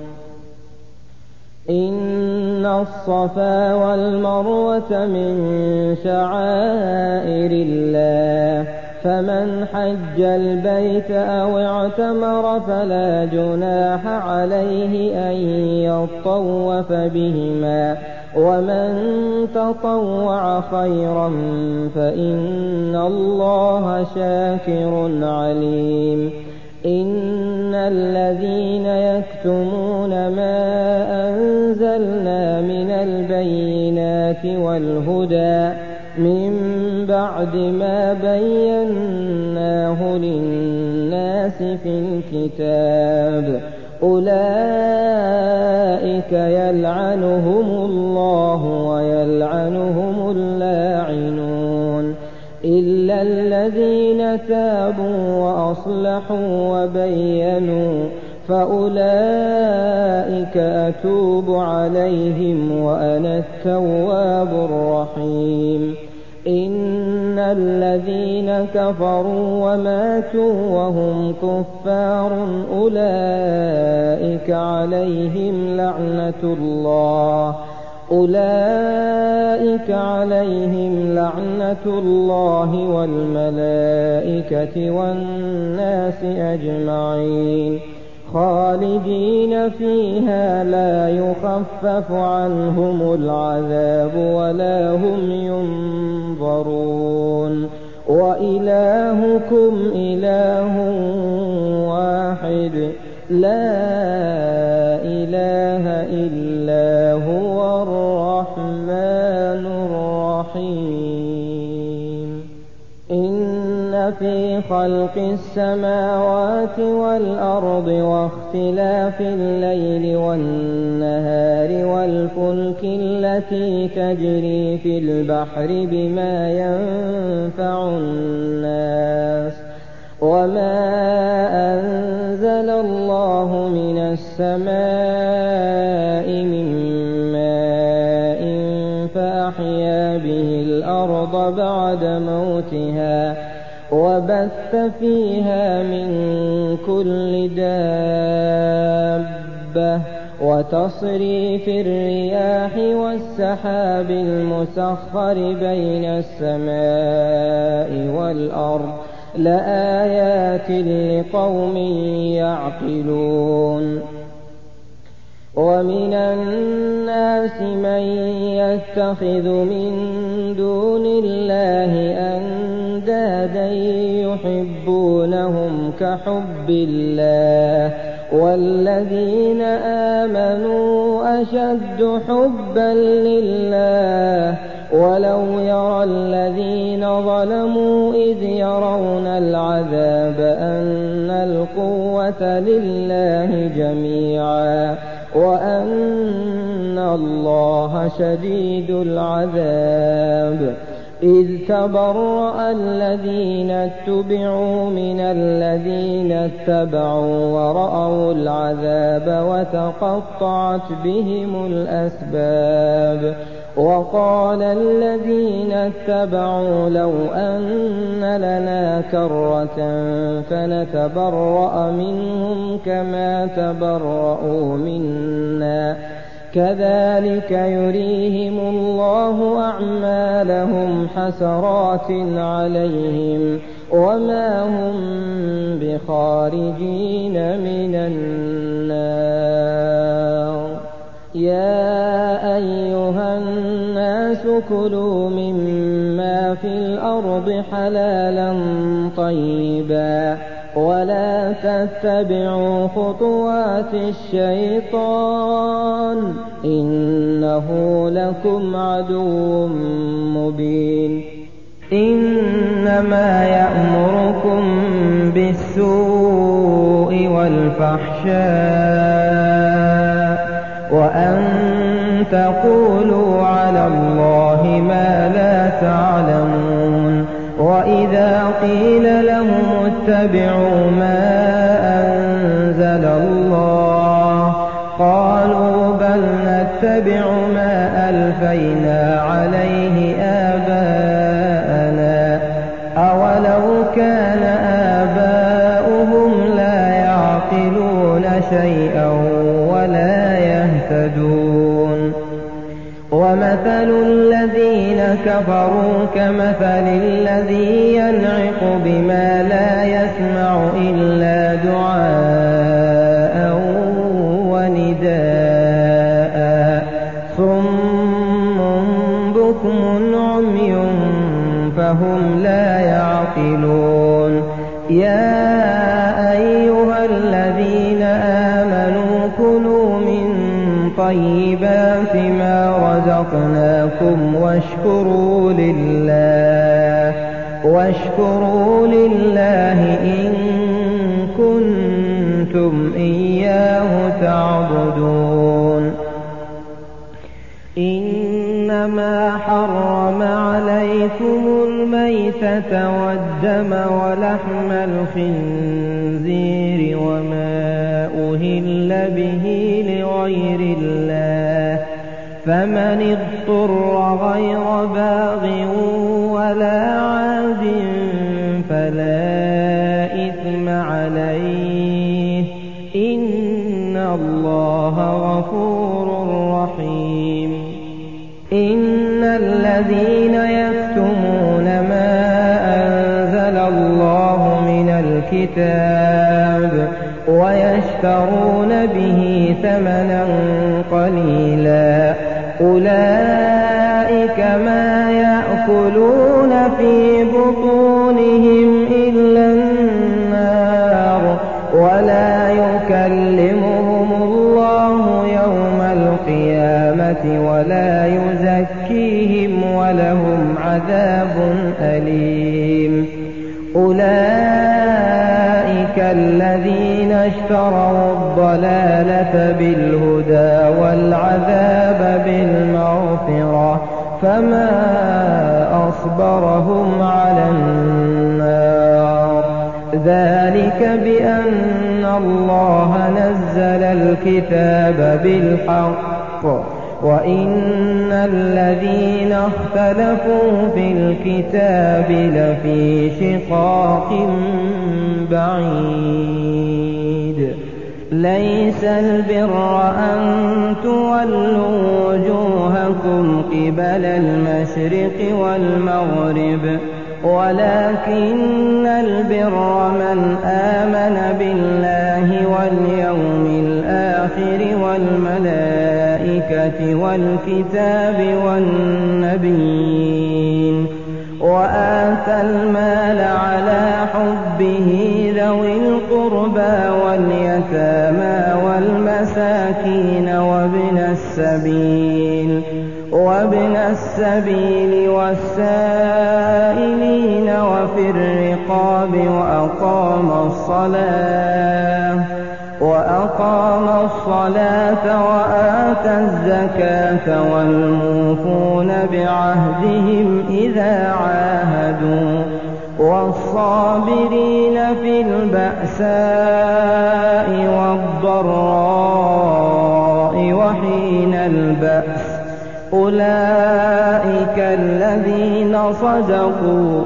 [SPEAKER 1] إن الصفا والمروة من شعائر الله فمن حج البيت أو اعتمر فلا جناح عليه أن يطوف بهما ومن تطوع خيرا فإن الله شاكر عليم إن الذين يكتمون ما أنزلنا من البينات والهدى من بعد ما بيناه للناس في الكتاب أولئك يلعنهم الله ويلعنهم اللاعنون إلا الذين تابوا وأصلحوا وبينوا فأولئك أتوب عليهم وأنا التواب الرحيم إن الذين كفروا وماتوا وهم كفار أولئك عليهم لعنة الله أولئك عليهم لعنة الله والملائكة والناس أجمعين خالدين فيها لا يخفف عنهم العذاب ولا هم ينظرون وإلهكم إله واحد لا إله إلا هو الرحمن الرحيم إن في خلق السماوات والأرض واختلاف الليل والنهار والفلك التي تجري في البحر بما ينفع الناس وما أنزل الله من السماء من ماء فأحيا به الأرض بعد موتها وبث فيها من كل دابة وتصريف الرياح والسحاب المسخر بين السماء والأرض لآيات لقوم يعقلون ومن الناس من يتخذ من دون الله أندادا يحبونهم كحب الله والذين آمنوا أشد حبا لله ولو يرى الذين ظلموا إذ يرون العذاب أن القوة لله جميعا وأن الله شديد العذاب إذ تبرأ الذين اتبعوا من الذين اتبعوا ورأوا العذاب وتقطعت بهم الأسباب وقال الذين اتبعوا لو أن لنا كرة فنتبرأ منهم كما تبرأوا منا كذلك يريهم الله أعمالهم حسرات عليهم وما هم بخارجين من النار يا أيها الناس كلوا مما في الأرض حلالا طيبا ولا تتبعوا خطوات الشيطان إنه لكم عدو مبين إنما يأمركم بالسوء والفحشاء وأن تقولوا على الله ما لا تعلمون وإذا قيل لهم اتبعوا ما أنزل الله قالوا بل نتبع ما ألفينا عليه آباءنا أولو كان آباؤهم لا يعقلون شيئا ولا يهتدون ومثل الذين كفروا كمثل الذي ينعق بما لا يسمع إلا دعاء ونداء صم بكم عمي فهم لا يعقلون يا أيها الذين آمنوا كلوا من طيبات ما رزقناكم واشكروا لله واشكروا لله إن كنتم إياه تعبدون إنما حرم عليكم الميتة والدم ولحم الخنزير وما أهل به لغير الله فمن اضطر غير باغ ولا عاد فلا إثم عليه إن الله غفور رحيم إن الذين يكتمون ما أنزل الله من الكتاب ويشترون به ثمنا قليلا أولئك ما يأكلون في بطونهم إلا النار ولا يكلمهم الله يوم القيامة ولا يزكيهم ولهم عذاب أليم أولئك الذين اشتروا الضلالة بالهدى والعذاب بالمغفرة فما أصبرهم على النار ذلك بأن الله نزل الكتاب بالحق وإن الذين اختلفوا في الكتاب لفي شقاق بعيد ليس البر أن تولوا وجوهكم قبل المشرق والمغرب ولكن البر من آمن بالله واليوم الآخر والملائكة البينة والكتاب والنبيين وآتى المال على حبه ذوي القربى واليتامى والمساكين وابن السبيل وابن السبيل والسائلين وفي الرقاب وأقام الصلاة وأقام الصلاة وآتى الزكاة والموفون بعهدهم إذا عاهدوا والصابرين في البأساء والضراء وحين البأس أولئك الذين صدقوا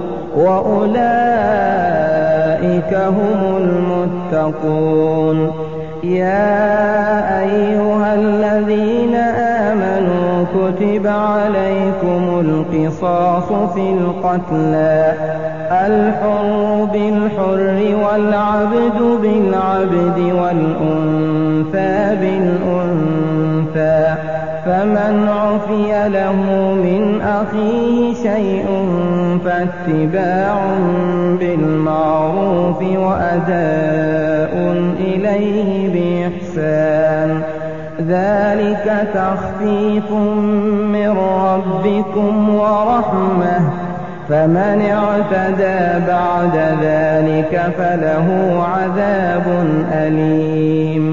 [SPEAKER 1] وأولئك هم المتقون. يا أيها الذين آمنوا كتب عليكم القصاص في القتلى الحر بالحر والعبد بالعبد والأنثى بالأنثى فمن عفي له من أخيه شيء فاتباع بالمعروف وأداء إليه بإحسان ذلك تخفيف من ربكم ورحمة فمن اعتدى بعد ذلك فله عذاب أليم.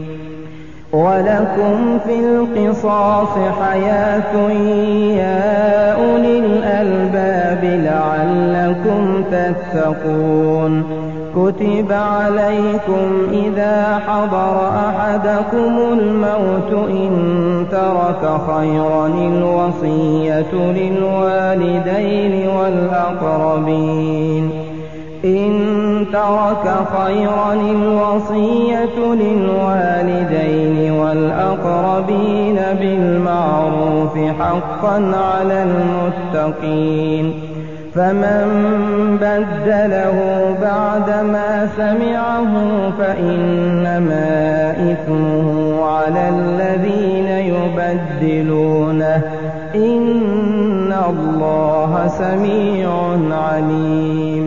[SPEAKER 1] ولكم في القصاص حياة يا أولي الألباب لعلكم تتقون. كتب عليكم إذا حضر أحدكم الموت إن ترك خيرا الوصية للوالدين والأقربين إن ترك خيرا الوصية للوالدين والأقربين بالمعروف حقا على المتقين. فمن بدله بعدما سمعه فإنما إثمه على الذين يبدلونه إن الله سميع عليم.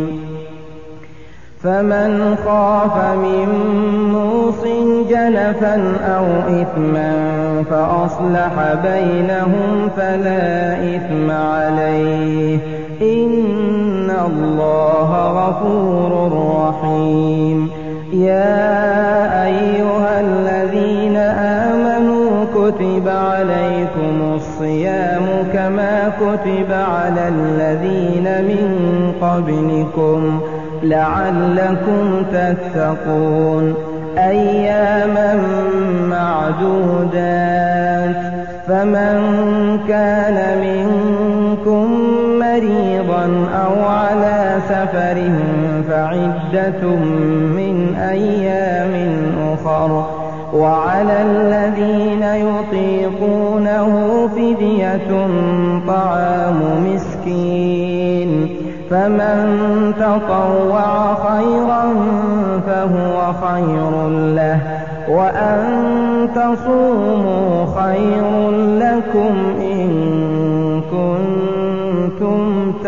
[SPEAKER 1] فمن خاف من موص جنفا أو إثما فأصلح بينهم فلا إثم عليه إن الله غفور رحيم. يا أيها الذين آمنوا كتب عليكم الصيام كما كتب على الذين من قبلكم لعلكم تتقون أياما معدودات فمن كان منكم مريضا أو على سفر فعدة من أيام أخر وعلى الذين يطيقونه فدية طعام مسكين فمن تطوع خيرا فهو خير له وأن تصوموا خير لكم إن كنتم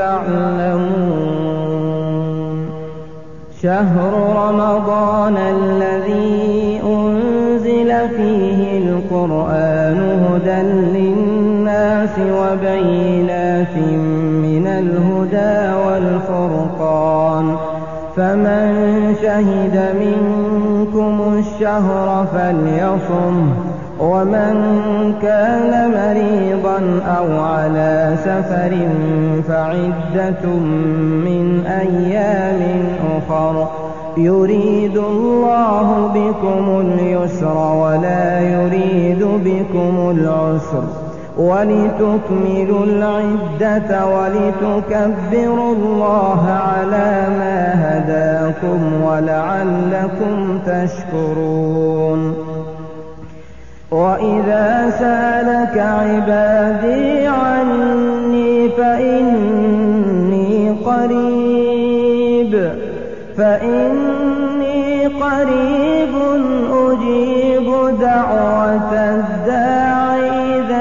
[SPEAKER 1] تعلمون. شهر رمضان الذي أنزل فيه القرآن هدى للناس وبينات من الهدى والفرقان فمن شهد منكم الشهر فليصم ومن كان مريضا أو على سفر فعدة من أيام أخر يريد الله بكم اليسر ولا يريد بكم العسر ولتكملوا العدة ولتكبروا الله على ما هداكم ولعلكم تشكرون. وإذا سألك عبادي عني فإني قريب فإني قريب أجيب دعوة الداعي إذا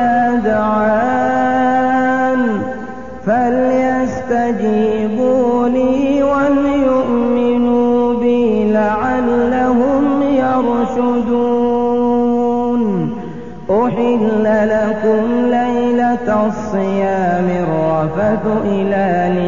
[SPEAKER 1] لعلهم يرشدون. أحل لكم ليلة الصيام الرفث إلى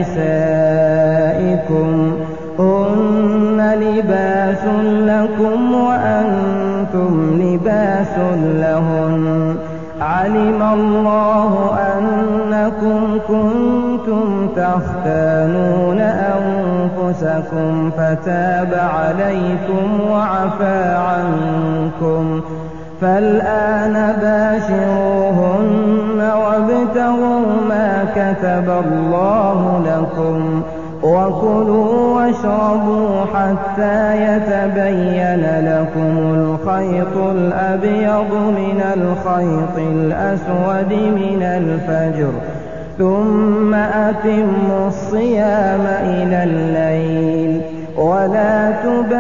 [SPEAKER 1] نسائكم هن لباس لكم وأنتم لباس لهن. علم الله أنكم كنتم تختانون أنفسكم فتاب عليكم وعفى عنكم، فالآن باشروهن وابتغوا ما كتب الله لكم، وكلوا واشربوا حتى يتبين لكم الخيط الأبيض من الخيط الأسود من الفجر، ثم أتموا الصيام إلى الليل، ولا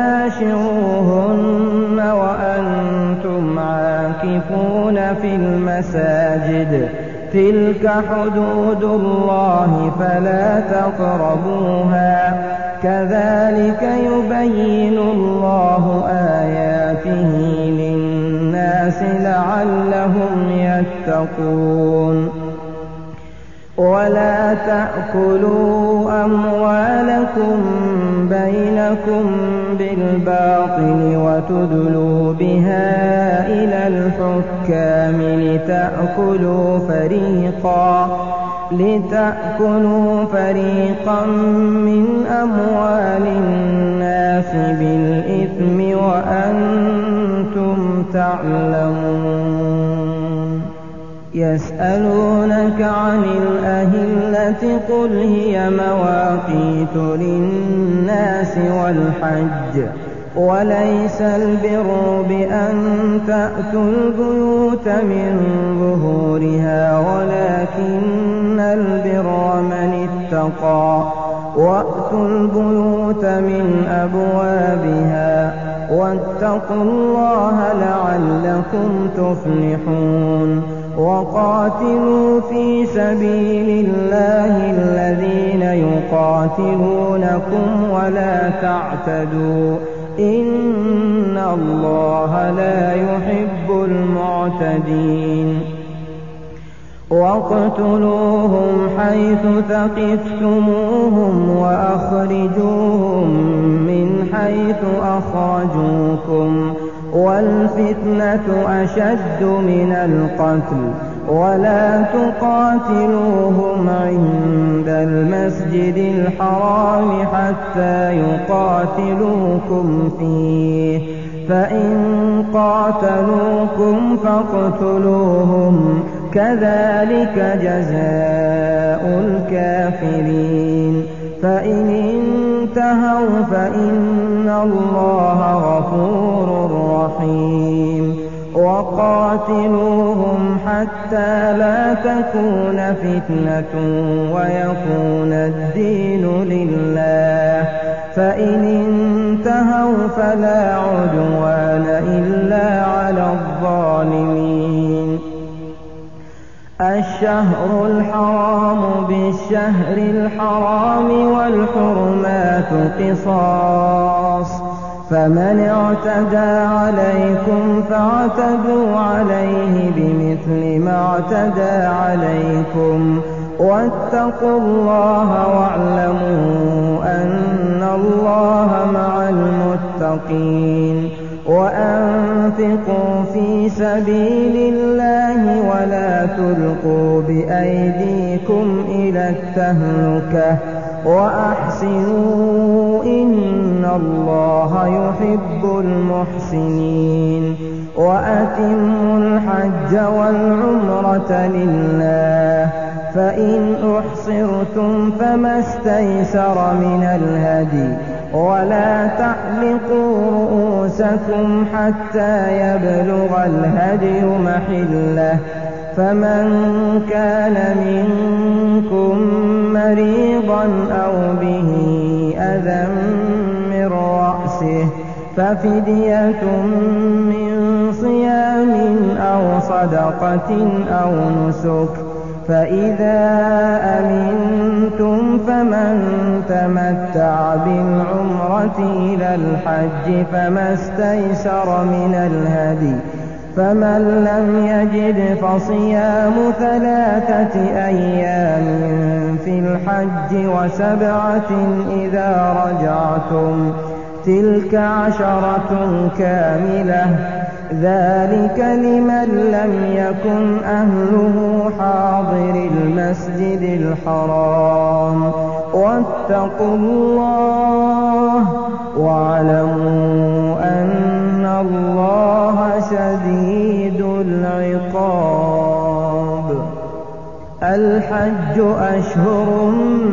[SPEAKER 1] تباشروهن وأنتم عاكفون في المساجد، تلك حدود الله فلا تقربوها، كذلك يبين الله آياته للناس لعلهم يتقون. ولا تأكلوا أموالكم بينكم بالباطل وتدلوا بها إلى الحكام لتأكلوا فريقا لتأكلوا فريقا من أموال الناس بالإثم وأنتم تعلمون. يسألونك عن الأهلة قل هي مواقيت للناس والحج، وليس البر بأن تأتوا البيوت من ظهورها ولكن البر من اتقى، وأتوا البيوت من أبوابها واتقوا الله لعلكم تفلحون. وقاتلوا في سبيل الله الذين يقاتلونكم ولا تعتدوا إن الله لا يحب المعتدين. واقتلوهم حيث ثقفتموهم وأخرجوهم من حيث أخرجوكم، والفتنة أشد من القتل، ولا تقاتلوهم عند المسجد الحرام حتى يقاتلوكم فيه، فإن قاتلوكم فاقتلوهم، كذلك جزاء الكافرين. فإن انتهوا فإن الله غفور رحيم. وقاتلوهم حتى لا تكون فتنة ويكون الدين لله، فإن انتهوا فلا عدوان إلا على الظالمين. الشهر الحرام بالشهر الحرام والحرمات قصاص، فمن اعتدى عليكم فاعتدوا عليه بمثل ما اعتدى عليكم، واتقوا الله واعلموا أن الله مع المتقين. وأنفقوا في سبيل الله ولا تلقوا بأيديكم إلى التهلكة، وأحسنوا إن الله يحب المحسنين. وأتموا الحج والعمرة لله، فإن أحصرتم فما استيسر من الهدي، ولا تحلقوا رؤوسكم حتى يبلغ الهدي محله، فمن كان منكم مريضا أو به أذى من رأسه ففدية من صيام أو صدقة أو نسك، فإذا أمنتم فمن تمتع بالعمرة إلى الحج فما استيسر من الهدي، فمن لم يجد فصيام ثلاثة أيام في الحج وسبعة إذا رجعتم، تلك عشرة كاملة، ذلك لمن لم يكن أهله حاضر المسجد الحرام. واتقوا الله واعلموا أن الله شديد العقاب. الحج أشهر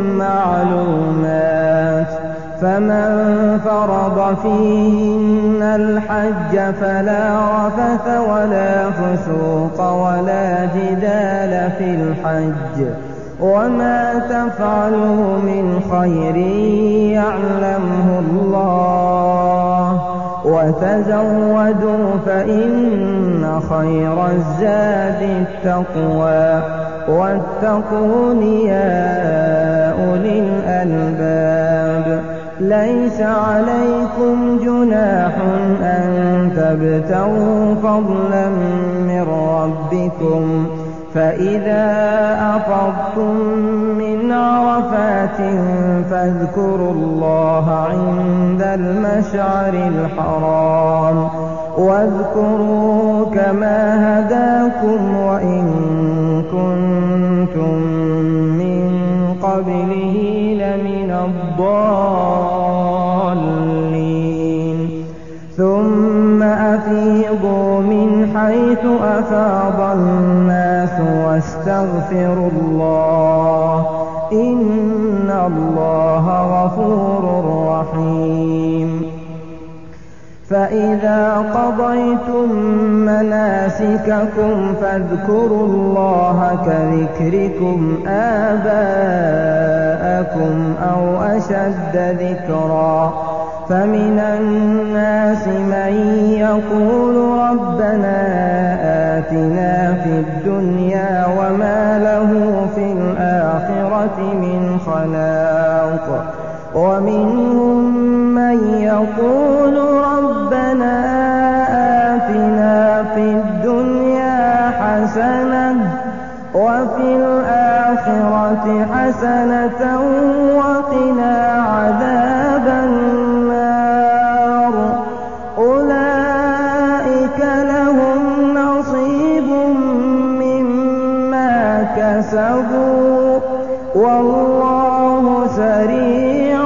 [SPEAKER 1] معلومات، فمن فرض فيهن الحج فلا رفث ولا فسوق ولا جدال في الحج، وما تفعلوا من خير يعلمه الله، وتزودوا فإن خير الزاد التقوى، واتقون يا أولي الألباب. ليس عليكم جناح أن تبتغوا فضلا من ربكم، فإذا أفضتم من عرفات فاذكروا الله عند المشعر الحرام، واذكروا كما هداكم وإن كنتم من قبله لمن الضالين. ثم أفيضوا من حيث أفاض الناس واستغفروا الله، إن الله غفور رحيم. فإذا قضيتم مناسككم فاذكروا الله كذكركم آباءكم أو أشد ذكرا. فمن الناس من يقول ربنا آتنا في الدنيا وما له في الآخرة من خلاق، ومنهم من يقول ربنا آتنا في الدنيا حسنة وفي الآخرة حسنة وقنا عذاب النار. أولئك لهم نصيب مما كسبوا والله سريع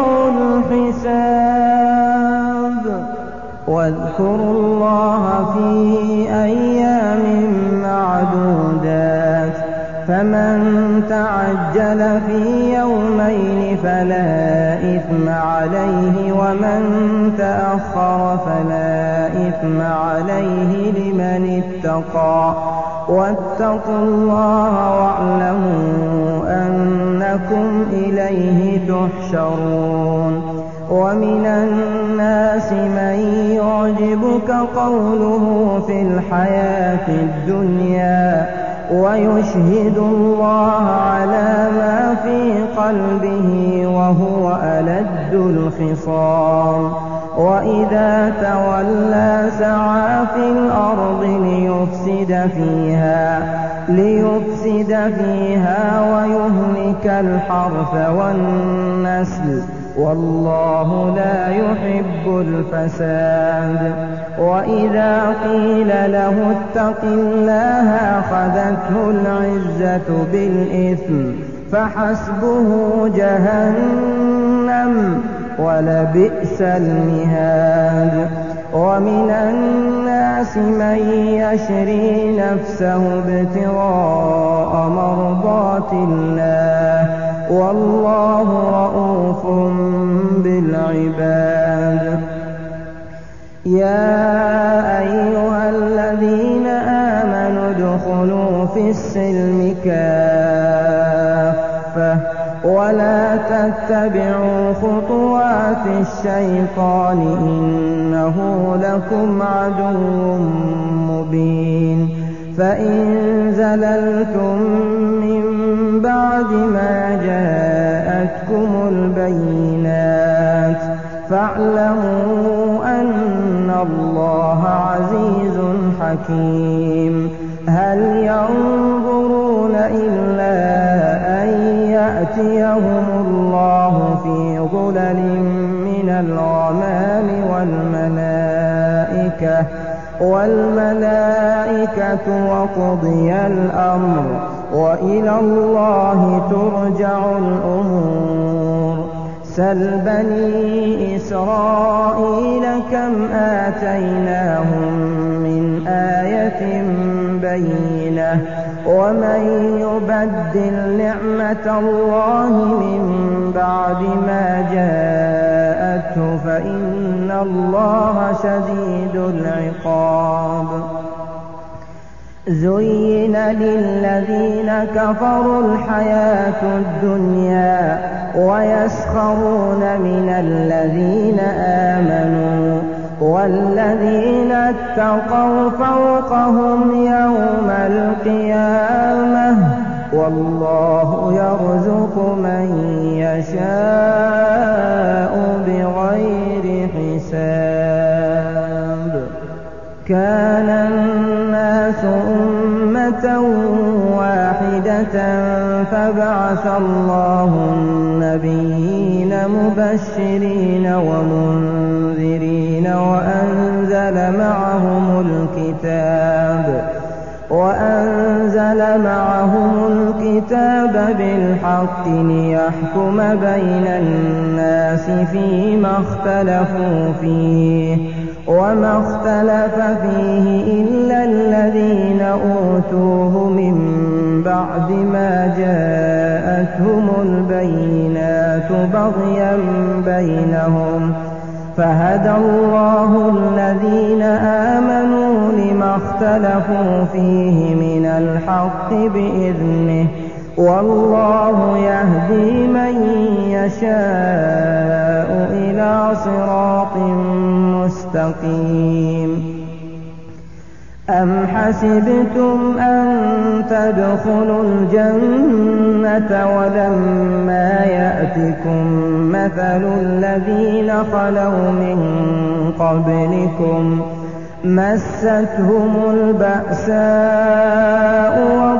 [SPEAKER 1] الحساب. واذكروا الله في أيام معدودات، فمن تعجل في يومين فلا إثم عليه، ومن تأخر فلا إثم عليه لمن اتقى. واتقوا الله واعلموا أنكم إليه تحشرون. ومن الناس من يعجبك قوله في الحياة الدنيا ويشهد الله على ما في قلبه وهو ألد الخصام. وإذا تولى سعى في الأرض ليفسد فيها ليفسد فيها ويهلك الحرث والنسل، والله لا يحب الفساد. وإذا قيل له اتق الله أخذته العزة بالإثم فحسبه جهنم ولبئس المهاد. ومن الناس من يشري نفسه ابتغاء مرضات الله والله رءوف بالعباد. يا أيها الذين آمنوا ادخلوا في السلم كافة ولا تتبعوا خطوات الشيطان إنه لكم عدو مبين. فإن زللتم من بعد ما جاءتكم البينات فاعلموا أن الله عزيز حكيم. هل ينظرون إلا أن يأتيهم الله في ظلل من الغمام والملائكة والملائكة وقضي الأمر وإلى الله ترجع الأمور. سل بني إسرائيل كم آتيناهم من آية بينة ومن يبدل نعمة الله من بعد ما جاءته فإن الله شديد العقاب. زين للذين كفروا الحياة الدنيا ويسخرون من الذين آمنوا والذين اتقوا فوقهم يوم القيامة والله يرزق من يشاء بغير حساب. كان الناس أمة واحدة فبعث الله النبيين مبشرين ومنذرين وأنزل معهم الكتاب وأنزل معهم الكتاب بالحق ليحكم بين الناس فيما اختلفوا فيه وما اختلف فيه إلا الذين أوتوه من بعد ما جاءتهم البينات بغيا بينهم فهدى الله الذين آمنوا لما اختلفوا فيه من الحق بإذنه والله يهدي من يشاء إلى صراط مستقيم. أم حسبتم أن تدخلوا الجنة ولما يأتكم مثل الذين خلوا من قبلكم مستهم البأساء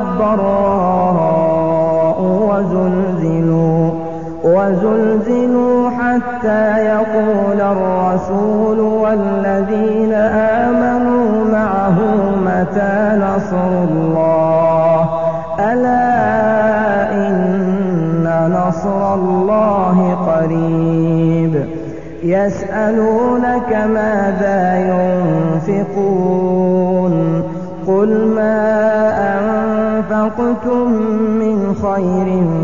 [SPEAKER 1] والضراء وزلزلوا وزلزلوا حتى يقول الرسول والذين آمنوا معه متى نصر الله ألا إن نصر الله قريب. يسألونك ماذا ينفقون قل ما أنفقتم من خير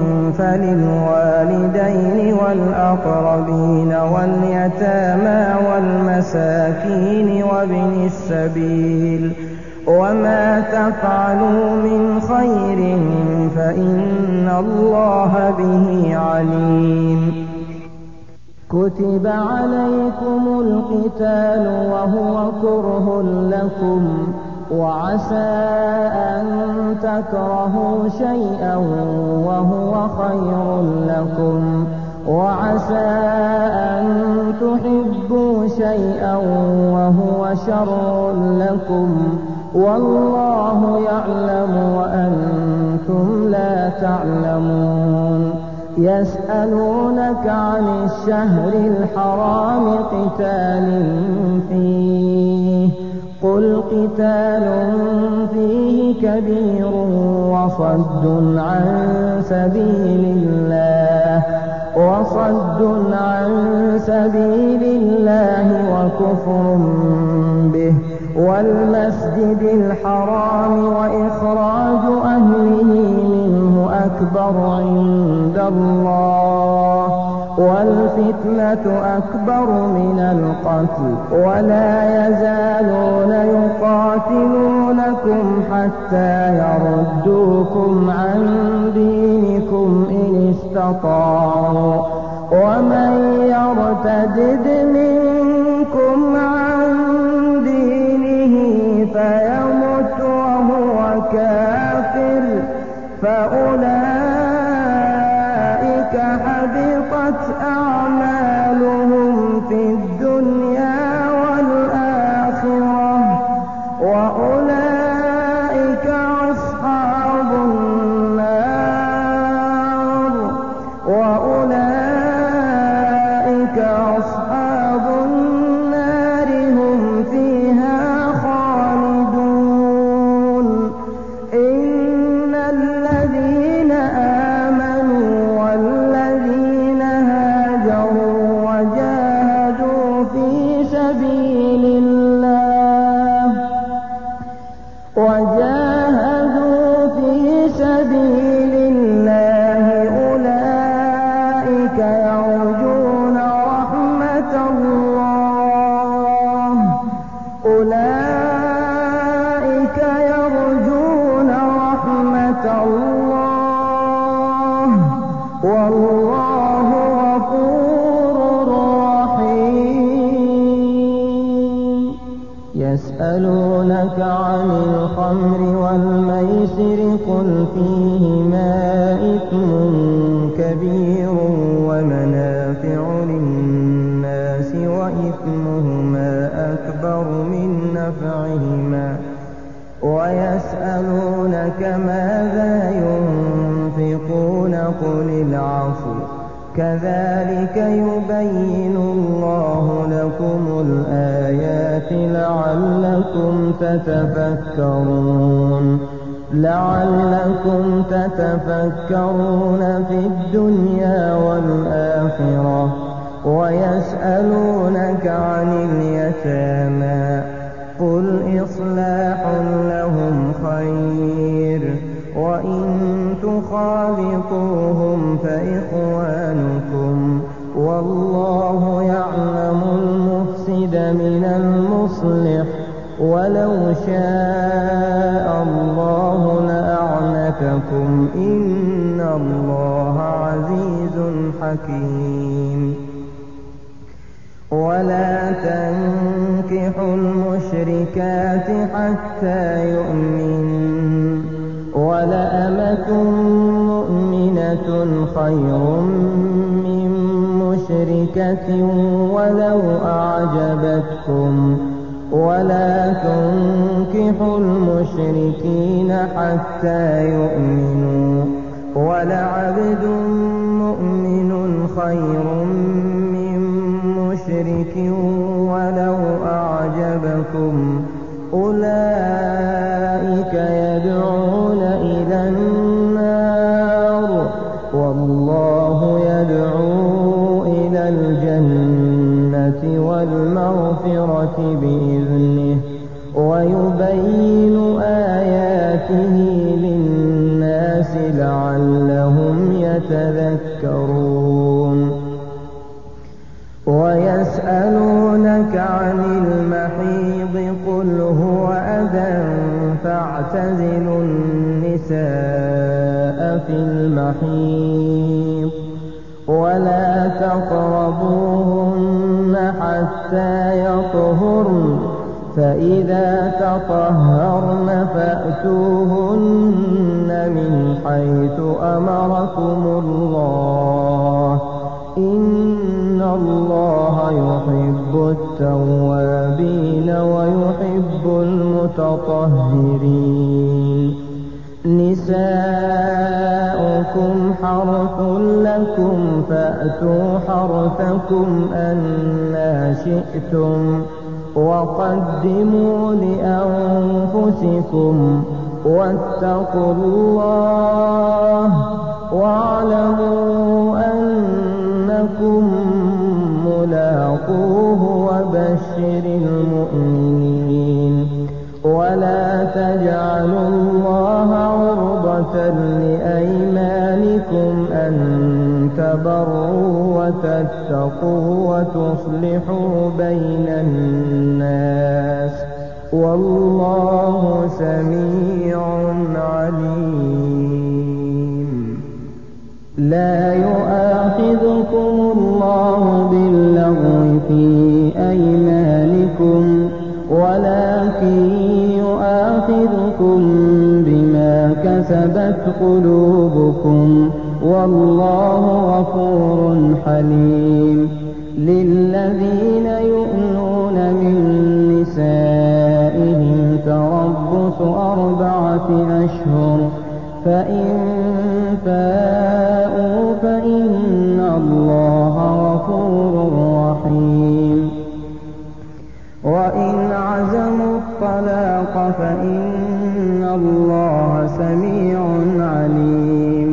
[SPEAKER 1] فللوالدين والأقربين واليتامى والمساكين وابن السبيل وما تفعلوا من خير فإن الله به عليم. كتب عليكم القتال وهو كره لكم وعسى أن تكرهوا شيئا وهو خير لكم وعسى أن تحبوا شيئا وهو شر لكم والله يعلم وأنتم لا تعلمون. يسألونك عن الشهر الحرام قتال فيه قل قتال فيه كبير وصد عن سبيل الله وصد عن سبيل الله وكفر به والمسجد الحرام وإخراج أهله منه أكبر عند الله والفتنة أكبر من القتل ولا يزالون يقاتلونكم حتى يردوكم عن دينكم إن استطاعوا ومن يرتد منكم عن دينه فيمت وهو كافر فأولئك وجاهدوا في سبيل الله أولئك يرجون رحمة الله أولئك يرجون رحمة الله والله غفور رحيم. يسألونك عن الخمر والميسر قل فيهما إثم كبير ومنافع للناس وإثمهما أكبر من نفعهما ويسألونك ماذا ينفقون قل العفو كذلك يبين الله لكم الآيات لعلكم تتفكرون لعلكم تتفكرون في الدنيا والآخرة. ويسألونك عن اليتامى قل إصلاح لهم خير وإن تخالطوهم فإخوانكم والله يعلم المفسد من المصلح ولو شاء الله لأعنتكم إن الله عزيز حكيم. ولا تنكحوا المشركات حتى يؤمنوا ولأمة مؤمنة خير من مشركة ولو أعجبتكم ولا تنكحوا المشركين حتى يؤمنوا ولعبد مؤمن خير من مشرك ولو أعجبكم أولئك يدعون إلى النار والله يدعو إلى الجنة والمغفرة بإذنه ويبين آياته للناس لعلهم يتذكرون. ويسألونك عن المحيض قل هو أذى فاعتزلوا النساء في المحيض ولا تقربوهن حتى يطهرن فإذا تطهرن فأتوهن من حيث أمركم الله إن الله يحب التوابين ويحب المتطهرين. نساؤكم حرث لكم فأتوا حرثكم أنى شئتم وقدموا لأنفسكم واتقوا الله واعلموا أنكم ملاقوه وبشر المؤمنين. ولا تجعلوا الله عرضة لأيمانكم أن تبروا وتتقوا وتصلحوا بين الناس والله سميع عليم. لا يؤاخذكم الله باللغو في أيمانكم ولكن يؤاخذكم بما كسبت قلوبكم والله غفور حليم. للذين يؤلون من نسائهم تربص أربعة أشهر فإن فاءوا فإن الله غفور رحيم. وإن عزموا الطلاق فإن الله سميع عليم.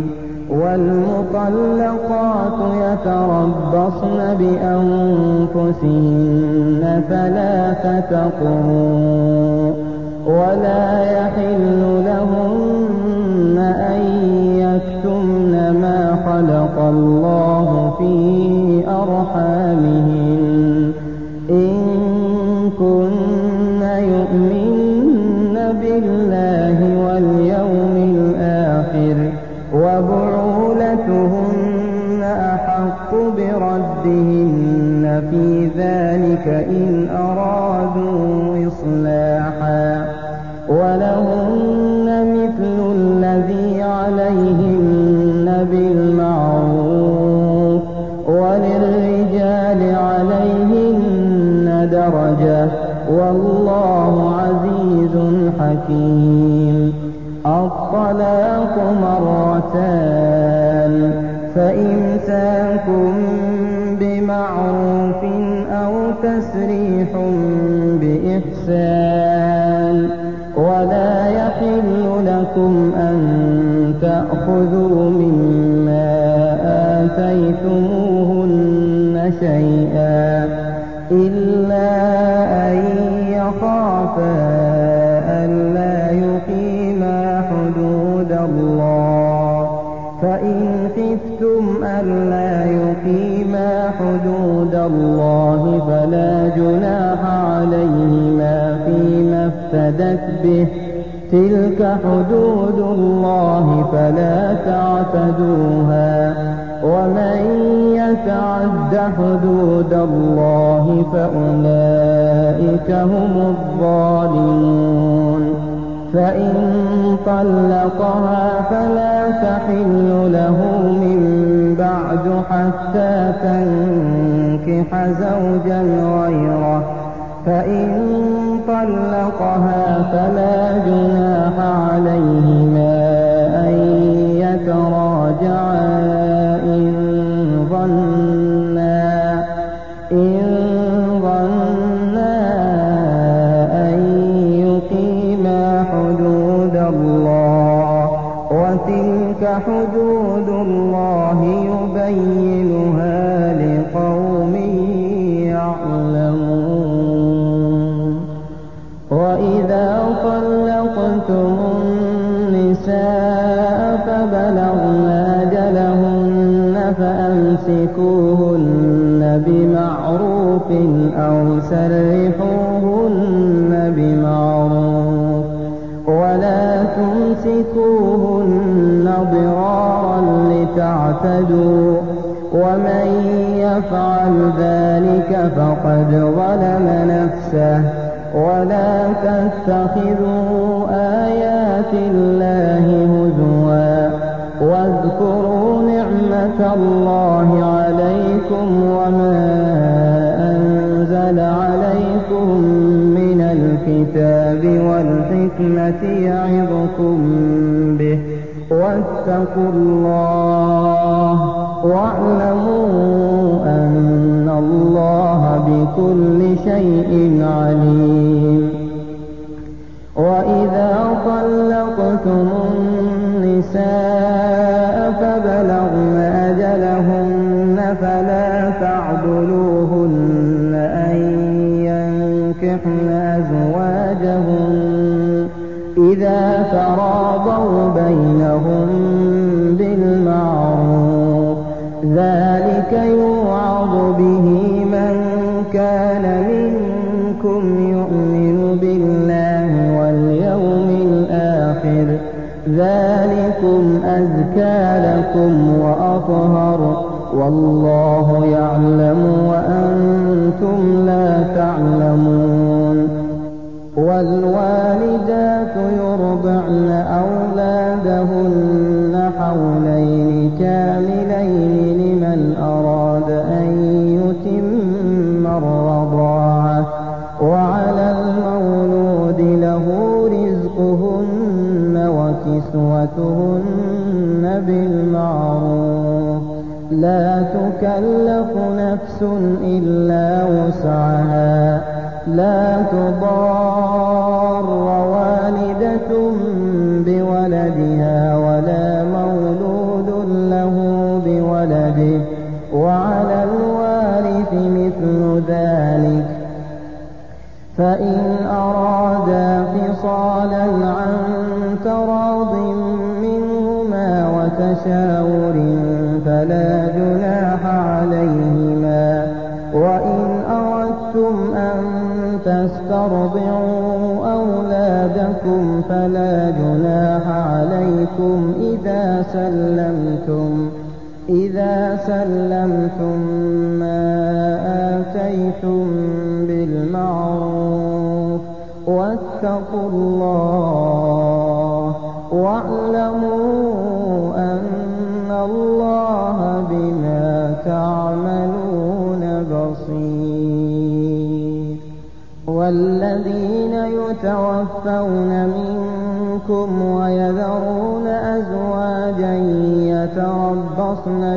[SPEAKER 1] والمطلقات يتربصن بأنفسهن ثلاثة قروء ولا يحل لهن أن يكتمن ما خلق الله في أرحامهن إن كن يؤمن بالله واليوم الآخر وبعولتهن أحق بردهن في ذلك إن أرادوا إصلاحا ولهن مثل الذي عليهن بالمعروف وللرجال عليهن درجة والله عزيز حكيم. الطلاق مرتان فإمساك بمعروف أو تسريح بإحسان ولا يحل لكم أن تأخذوا مما آتيتموهن شيئا إلا أن يخافا ألا يقيما حدود الله فإن خفتم ألا يقيما حدود الله فلا جناح عليهما فيما افتدت به تلك حدود الله فلا تعتدوها ومن يتعد حدود الله فأولئك هم الظالمون. فإن طلقها فلا تحل له من بعد حتى تنكح زوجا غيره فإن طلقها فلا جناح عليهما أن يتراجعا إن ظنا إن ظنا أن يقيما حدود الله وتلك حدود الله يبينها لقوم يعلمون. وإذا طلقتم النساء فبلغن أجلهن فأمسكوهن بمعروف أو سرحوهن بمعروف ولا تمسكوهن ضرارا لتعتدوا ومن يفعل ذلك فقد ظلم نفسه ولا تتخذوا آيات الله هزوا واذكروا نعمة الله عليكم وما أنزل عليكم من الكتاب والحكمة يعظكم به واتقوا الله واعلموا أن الله بكل شيء عليم. وإذا طلقتم النساء فبلغن أجلهن فلا تعضلوهن أن ينكحن أزواجهن إذا تراضوا بينهم بالمعروف ذلك يوعظ به من كان منكم يؤمن بالله واليوم الآخر ذلكم أزكى لكم وأطهر والله يعلم وأنتم لا تعلمون. والوالدات يرضعن أولادهن حولين كاملين لمن أراد أن يتم الرضاعة وعلى المولود له رزقهن وكسوتهن بالمعروف لا تكلف نفس إلا وسعها لا تضار والدة بولدها ولا مولود له بولده وعلى الوارث مثل ذلك فإن أرادا فصالا عن تراض منهما وتشاور فلا جناح عليهما. وإن أردتم أن تسترضعوا أولادكم فلا جناح عليكم إذا سلمتم إذا سلمتم ما آتيتم بالمعروف واتقوا الله واعلموا أن الله بما تعملون بصير. والذين يتوفون منكم ويذرون أزواجا يتربصن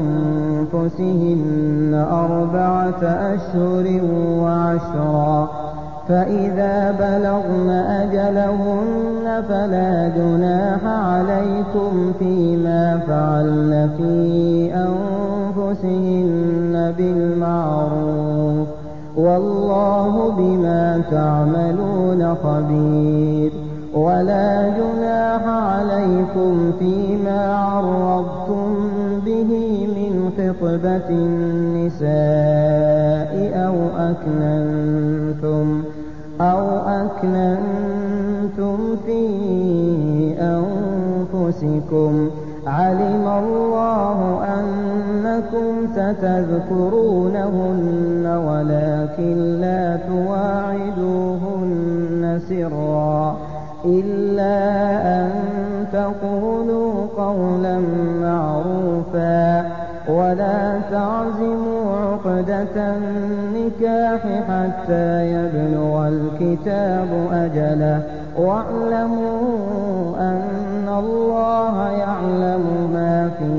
[SPEAKER 1] بأنفسهن أربعة أشهر وعشرا فإذا بلغن أجلهن فلا جناح عليكم فيما فعلن في أنفسهن بالمعروف والله بما تعملون خبير. ولا جناح عليكم فيما عرضتم به من خطبة النساء أو أكننتم أو أكننتم في أنفسكم علم الله أنكم ستذكرونهن ولكن لا تواعدوهن سرا إلا أن تقولوا قولا معروفا ولا تعزموا عقدة النكاح حتى يبلغ الكتاب أجله واعلموا أن الله يعلم ما في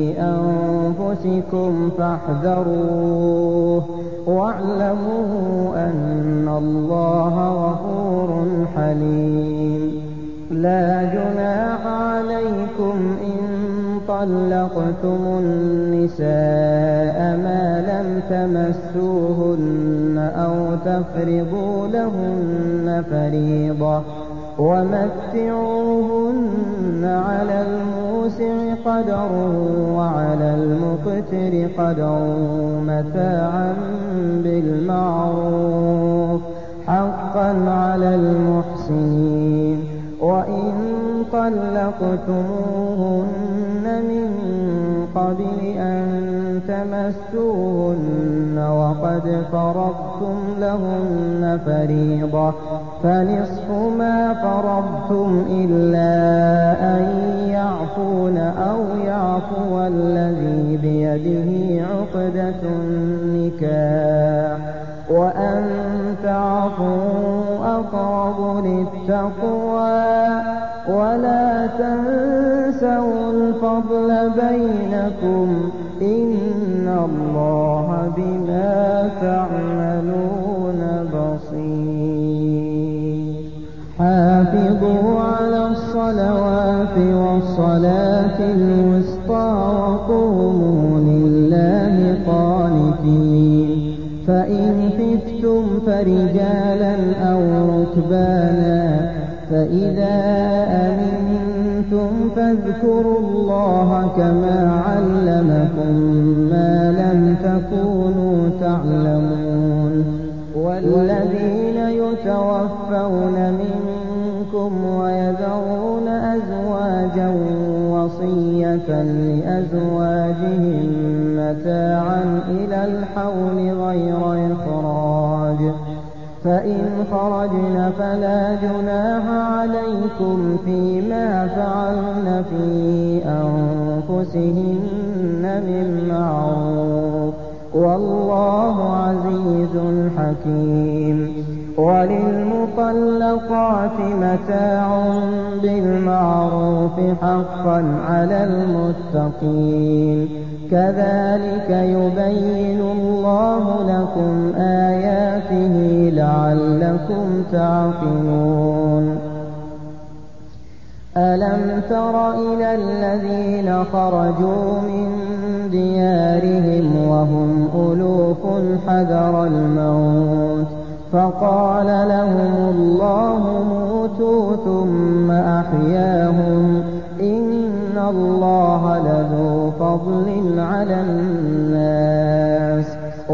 [SPEAKER 1] أنفسكم فاحذروه واعلموا أن الله غفور حليم. لا جناح عليكم إن طلقتم النساء ما لم تمسوهن أو تفرضوا لهن فريضة ومتعوهن على الموسع قدره وعلى المقتر قدره متاعا بالمعروف حقا على المحسنين. وإن طلقتموهن من قبل أن تمسوهن وقد فرضتم لهن فريضة فنصف ما فرضتم إلا أن يعفون أو يعفو الذي بيده عقدة النكاح وأن تعفوا أقرب للتقوى ولا تنسوا الفضل بينكم إن الله بما تعملون بصير. حافظوا على الصلوات والصلاة الوسطى وقوموا لله قانتين. فإن خفتم فرجالا أو ركبانا فإذا أمنتم فاذكروا الله كما علمكم ما لم تكونوا تعلمون. والذين يتوفون منكم ويذرون أزواجا وصية لأزواجهم متاعا إلى الحول غير إخراج فإن خرجن فلا جناح عليكم فيما فعلن في أنفسهن من معروف والله عزيز حكيم. وللمطلقات متاع بالمعروف حقا على المتقين. كذلك يبين الله لكم آياته لعلكم تعقلون. ألم تر إلى الذين خرجوا من ديارهم وهم ألوف حذر الموت فقال لهم الله موتوا ثم أحياهم إن الله لذو فضل على الناس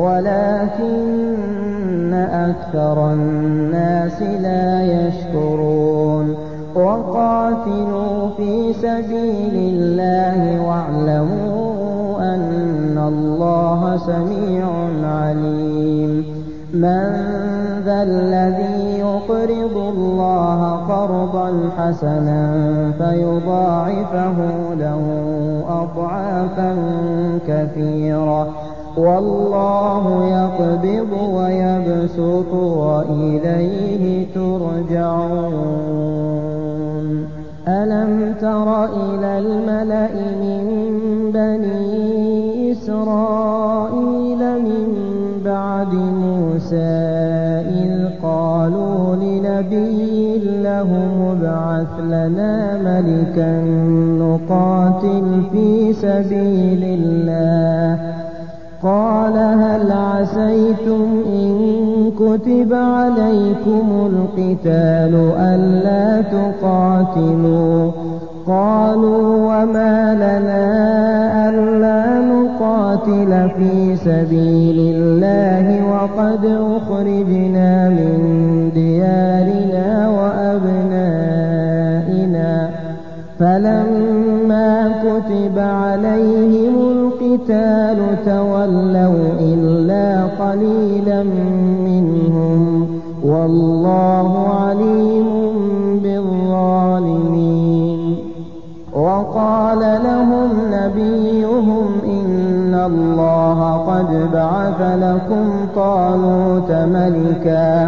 [SPEAKER 1] ولكن أكثر الناس لا يشكرون وقاتلوا في سبيل الله واعلموا أن الله سميع عليم من ذا الذي يقرض الله قرضا حسنا فيضاعفه له أضعافا كثيرة والله يقبض ويبسط وإليه ترجعون ألم تر إلى الملأ من بني إسرائيل من بعد موسى إذ قالوا لنبي له ابعث لنا ملكا نقاتل في سبيل الله قال هل عسيتم إن كتب عليكم القتال ألا تقاتلوا قالوا وما لنا ألا نقاتل في سبيل الله وقد أخرجنا من ديارنا وأبنائنا فلما كتب عليهم القتال تولوا إلا قليلا منهم والله عليم بالظالمين وقال لهم نبيهم إن الله قد بعث لكم طالوت ملكا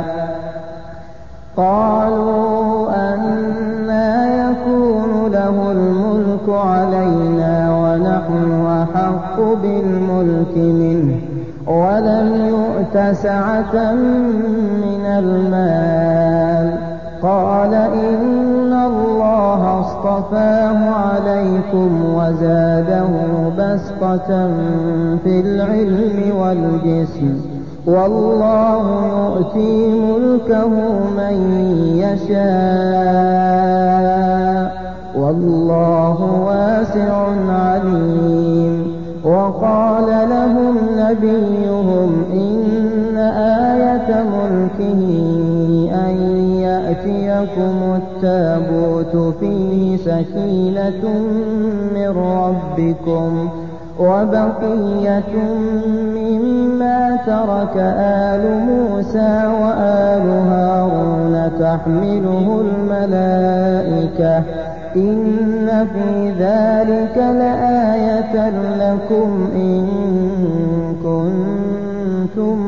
[SPEAKER 1] قالوا أنى يكون له الملك علينا ونحن أحق بالملك منه ولم يؤت سعة من المال قال إن الله اصطفاه عليكم وزاده بسطة في العلم والجسم والله يؤتي ملكه من يشاء والله واسع عليم وقال لهم نبيهم إن آية ملكه أن يأتيكم التابوت فيه سكينة من ربكم وبقية مما ترك آل موسى وآل هارون تحمله الملائكة إن في ذلك لآية لكم إن كنتم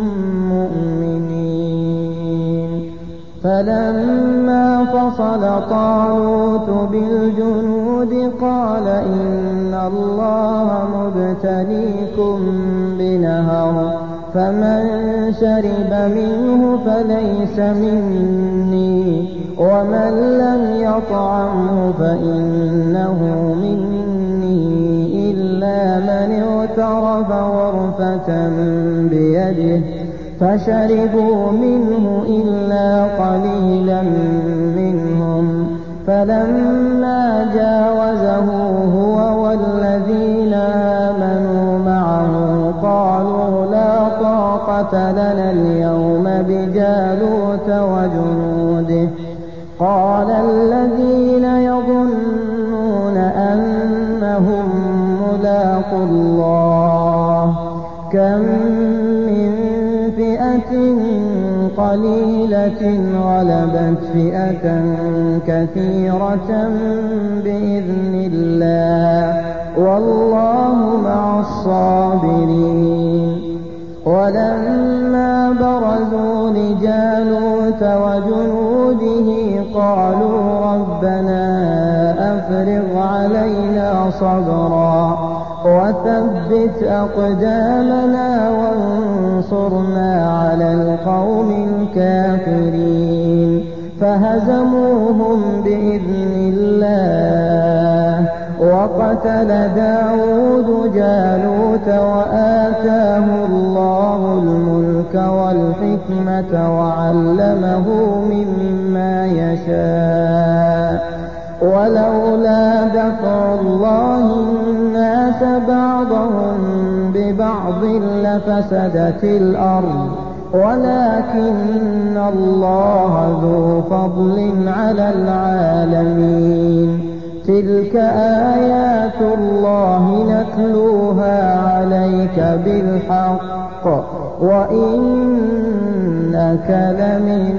[SPEAKER 1] مؤمنين فلما فصل طالوت بالجنود قال إن الله مبتليكم بنهر فمن شرب منه فليس مني ومن لم يطعمه فإنه مني إلا من اغترف غرفة بيده فشربوا منه إلا قليلا منهم فلما جاوزه هو والذين آمنوا معه قالوا لا طاقة لنا اليوم بجالوت وجنوده قال الذين يظنون أنهم ملاقو الله كم من فئة قليلة غلبت فئة كثيرة بإذن الله والله مع الصابرين ولما برزوا لجالوت وجنوده قالوا ربنا أفرغ علينا صبرا وثبت أقدامنا وانصرنا على القوم الكافرين فهزموهم بإذن الله وقتل داود جالوت وآتاه الله الملك الملك والحكمة وعلمه مما يشاء ولولا دفع الله الناس بعضهم ببعض لفسدت الأرض ولكن الله ذو فضل على العالمين تلك آيات الله نتلوها عليك بالحق وإنك لمن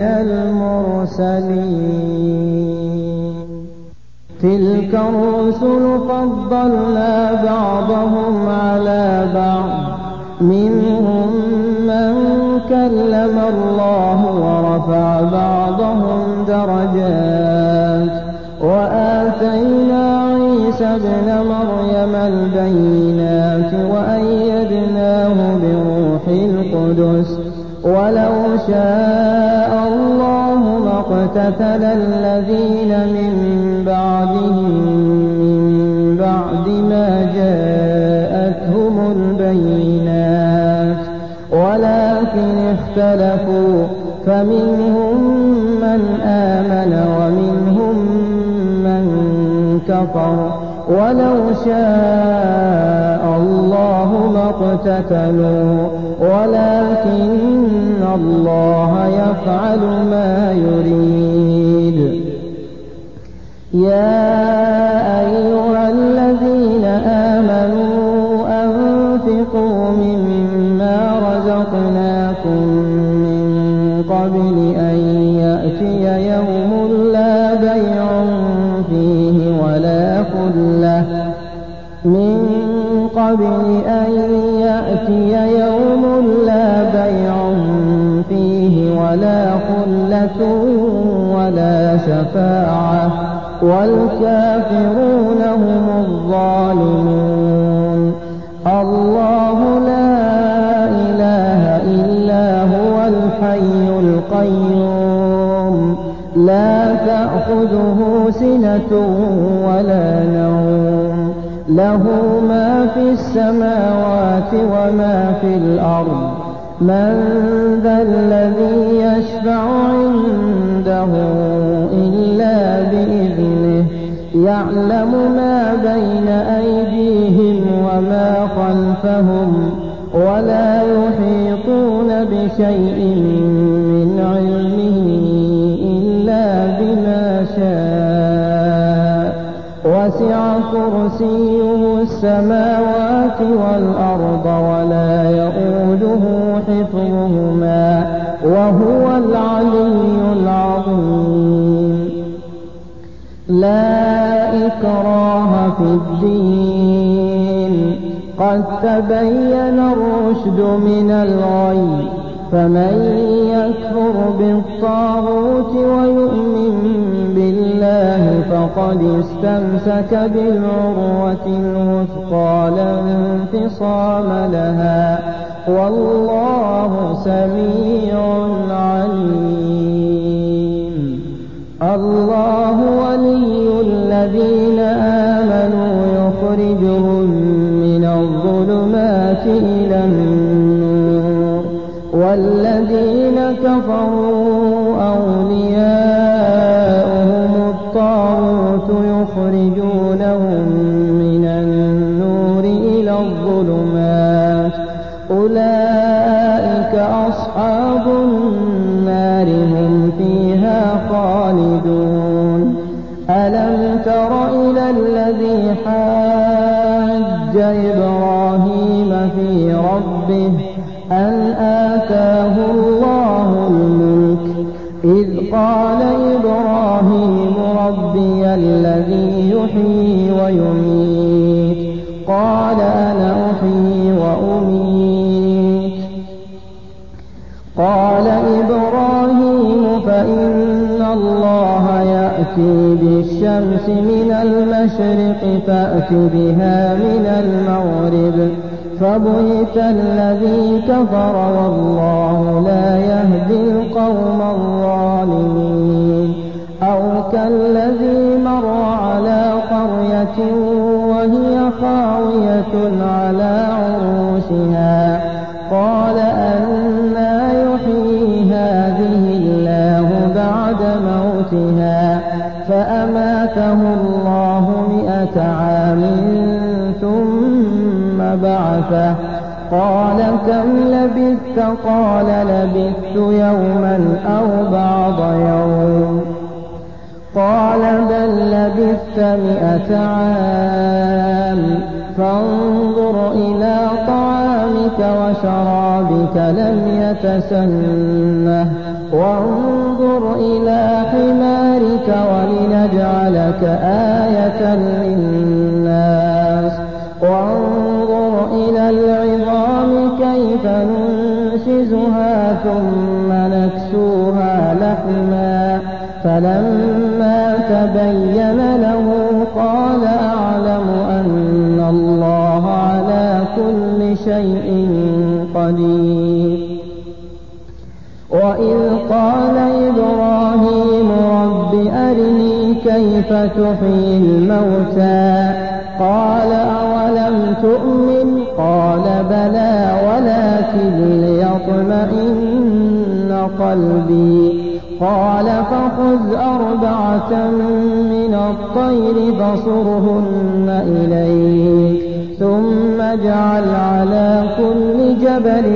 [SPEAKER 1] المرسلين تلك الرسل فضلنا بعضهم على بعض منهم من كلم الله ورفع بعضهم درجات وآتينا عيسى ابن مريم البينات وأيدناه بروح القدس ولو شاء الله ما اقتتل الذين من بعدهم من بعد ما جاءتهم البينات ولكن اختلفوا فمنهم من آمن ومنهم من كفر ولو شاء الله ما اقتتلوا ولكن الله يفعل ما يريد يا أيها الذين آمنوا أنفقوا مما رزقناكم من قبل أن يأتي يوم لا بيع فيه ولا خلة من قبل أن يأتي يوم لا بيع فيه ولا خلة ولا شفاعة والكافرون هم الظالمون الله لا إله إلا هو الحي القيوم لا تأخذه سنة ولا نوم له ما في السماوات وما في الأرض من ذا الذي يشفع عنده إلا بإذنه يعلم ما بين أيديهم وما خلفهم ولا يحيطون بشيء من علمه إلا بما شاء وسع كرسيه السماوات والأرض ولا يؤوده حفظهما وهو العلي العظيم لا إكراه في الدين قد تبين الرشد من الغي فمن يكفر بالطاغوت ويؤمن بالله فقد استمسك بالعروة الوثقى لا انفصام لها والله سميع عليم الله ولي الذين آمنوا يخرجهم من الظلمات إلى النور والذين كفروا أولياؤهم الطاغوت يخرجونهم من النور إلى الظلمات أولئك أصحاب النار هم فيها خالدون ألم تر إلى الذي حاج إبراهيم في ربه أن آتاه الله الملك إذ قال إبراهيم ربي الذي يحيي ويميت قال أنا أحيي وأميت قال إبراهيم فإن الله يأتي بالشمس من المشرق فأت بها من المغرب فبهت الذي كفر والله لا يهدي القوم الظالمين أو كالذي مر على قرية وهي خاوية على عروشها قال أنى بعد موتها فأماته الله مئة عام ثم بعثه قال كم لبثت؟ قال لبثت يوما أو بعض يوم قال بل لبثت مئة عام فانظر إلى طعامك وشرابك لم يتسنه وانظر إلى حمارك ولنجعلك آية للناس وانظر إلى العظام كيف ننشزها ثم نكسوها لحما فلما تبين له قال أعلم أن الله على كل شيء قدير. وإذ قال إبراهيم رب أرني كيف تحيي الموتى قال أولم تؤمن قال بلى ولكن ليطمئن قلبي قال فخذ أربعة من الطير فصرهن إليك ثم اجعل على كل جبل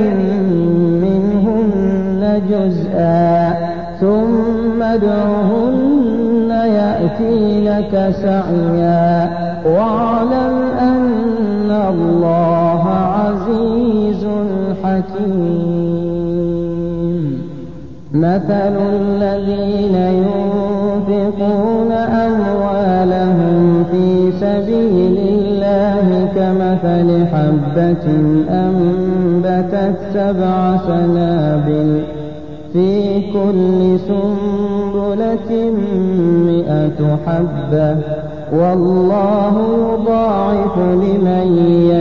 [SPEAKER 1] منهن جزءا ثم ادعهن يأتينك سعيا واعلم أن الله عزيز حكيم. مثل الذين ينفقون أموالهم في سبيل الله كمثل حبة أنبتت سبع سنابل في كل سنبلة مئة حبة والله يضاعف لمن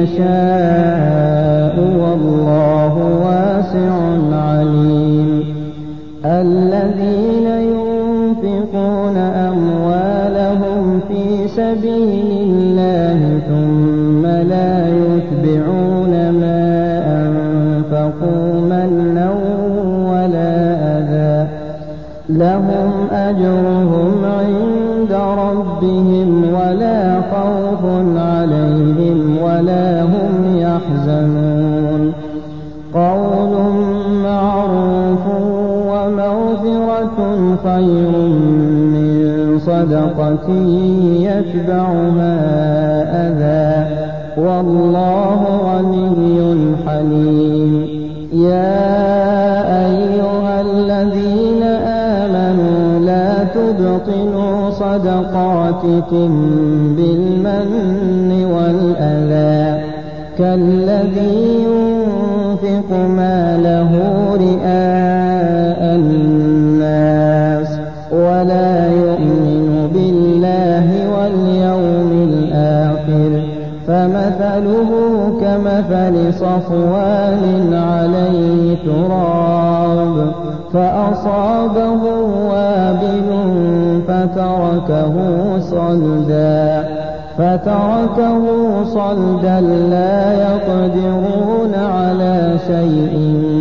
[SPEAKER 1] يشاء والله واسع عليم. الذين ينفقون أموالهم في سبيل الله ثم لا يتبعون ما أنفقوا منا ولا أذى لهم أجرهم عند ربهم ولا خوف عليهم ولا هم يحزنون. قول معروف ومغفرة خير من صدقة يتبعها أذى والله غني حليم. يا أيها الذين آمنوا لا تبطلوا صدقاتكم بالمن والأذى كالذي ينفق ماله رئاء الناس ولا يؤمن بالله واليوم الآخر فمثله كمثل صفوان عليه تراب فأصابه وابل فتركه صلدا فتركه صلدا لا يقدرون على شيء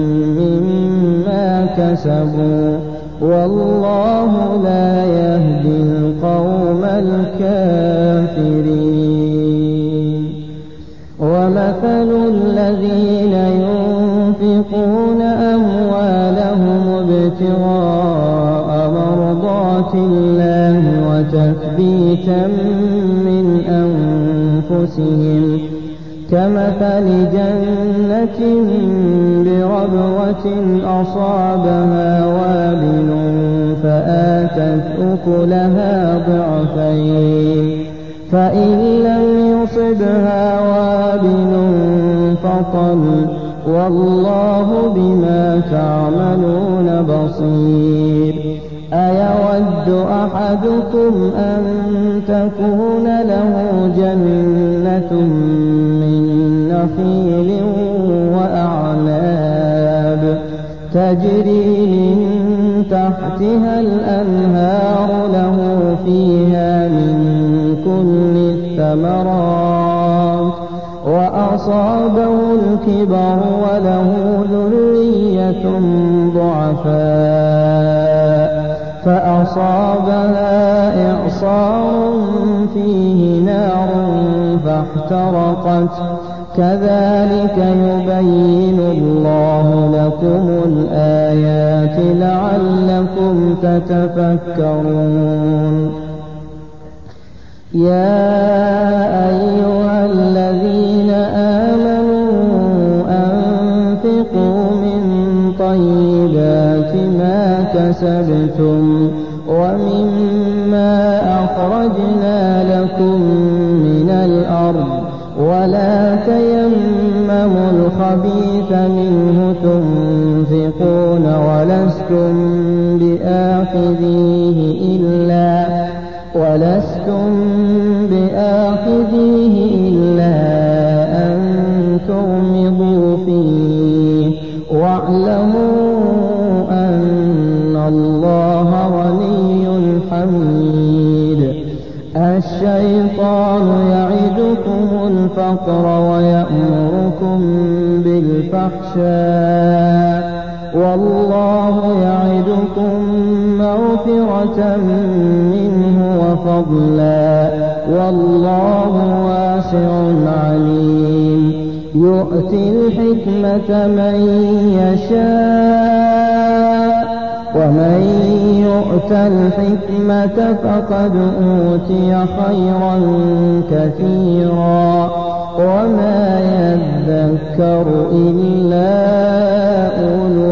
[SPEAKER 1] مما كسبوا والله لا يهدي القوم الكافرين. ومثل الذين ينفقون أموالهم ابتغاء مرضات الله وتثبيتا من أنفسهم كمثل جنة بربوة أصابها وابل فآتت أكلها ضعفين فإن لم يصبها وابل فطل والله بما تعملون بصير. أيود أحدكم أن تكون له جنة من نخيل وأعناب تجري من تحتها الأنهار له فيها من كل الثمرات وأصابه الكبر وله ذرية ضعفاء فأصابها إعصار فيه نار فاحترقت كذلك يبين الله لكم الآيات لعلكم تتفكرون. يا أيها الذين آمنوا أنفقوا من طيبات ما كسبتم ومما أخرجنا لكم من الأرض ولا تيمموا الخبيث منه تنفقون ولستم بآخذيه إلا ولستم بآخذيه إلا أن تغمضوا فيه واعلموا أن الله غني حميد. الشيطان يعدكم الفقر ويأمركم بالفحشاء والله يعدكم مغفرة منه وفضلا والله واسع عليم. يؤتي الحكمة من يشاء ومن يؤت الحكمة فقد أوتي خيرا كثيرا وما يذكر إلا أولو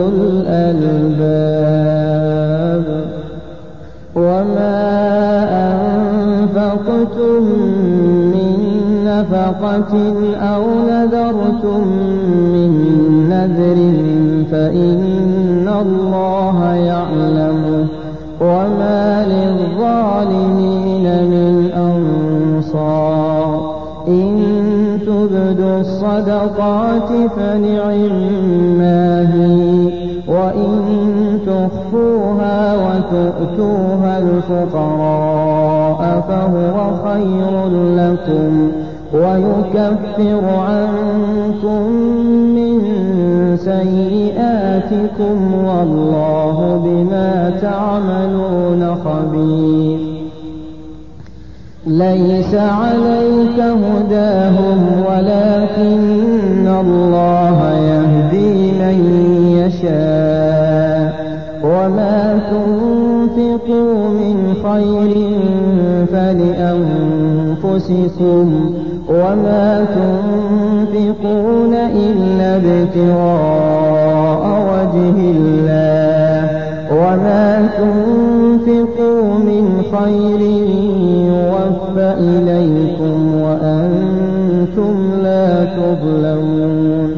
[SPEAKER 1] الألباب. وما أنفقتم من نفقة أو نذرتم من نذر فإن الله يعلمه وما للظالمين من أنصار. إن تبدوا الصدقات فنعما هي وإن تخفوها وتؤتوها الفقراء فهو خير لكم ويكفر عنكم من سيئاتكم والله بما تعملون خبير. ليس عليك هداهم ولكن الله يهدي من يشاء وما تنفقوا من خير فلأنفسكم وما تنفقون إلا ابتغاء وجه الله وما تنفقوا من خير يوفى إليكم وأنتم لا تظلمون.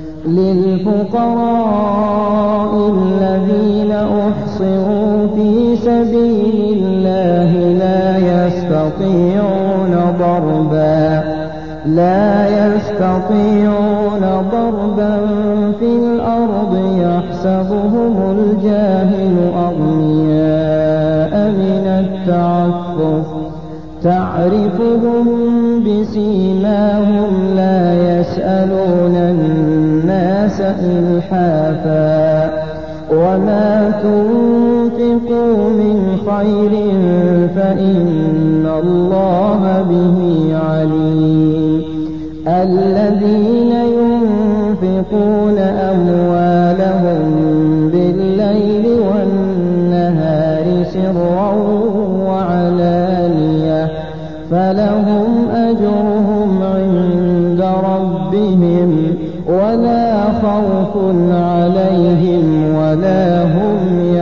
[SPEAKER 1] للفقراء الذين أحصروا في سبيل الله لا يستطيعون ضربا لا يستطيعون ضربا في الأرض يحسبهم الجاهل أغنياء من التعفف تعرفهم بسيماهم لا يسألون الناس إلحافا وما تنفقوا من خير فإن الله به عليم. الذين ينفقون أموالهم بالليل والنهار سرا وعلانية فلهم أجرهم عند ربهم ولا خوف عليهم ولا هم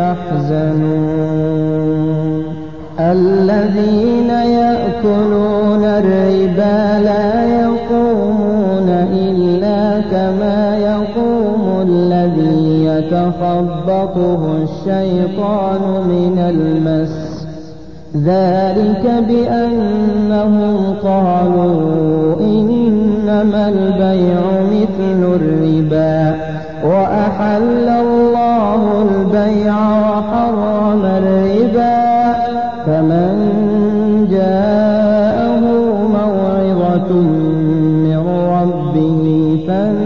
[SPEAKER 1] يحزنون. الذين يأكلون الربا لا يقومون إلا كما يقوم الذي يتخبطه الشيطان من المس ذلك بأنهم قالوا إنما البيع مثل الربا وأحل الله البيع وحرم الربا فمن جاءه موعظة من ربه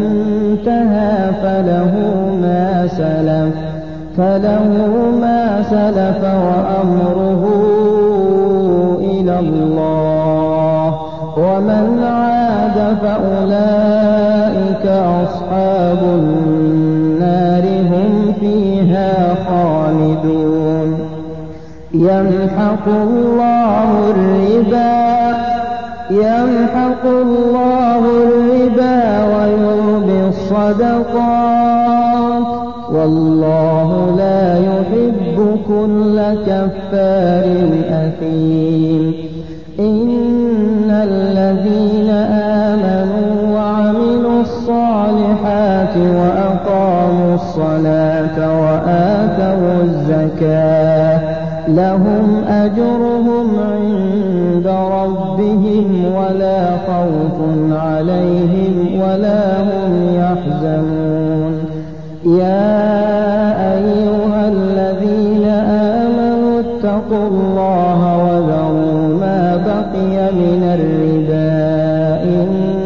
[SPEAKER 1] فانتهى فله ما سلف فله ما سلف وأمره إلى الله ومن عاد فأولئك أصحاب النار هم فيها خالدون يمحق الله الربا يمحق الله الربا ويربي الصدقات والله لا يحب كل كفار أثيم إن الذين آمنوا وعملوا الصالحات وأقاموا الصلاة وآتوا الزكاة لهم أجرهم عند ربهم ولا خوف عليهم ولا هم يحزنون يا أيها الذين آمنوا اتقوا الله وذروا ما بقي من الربا إن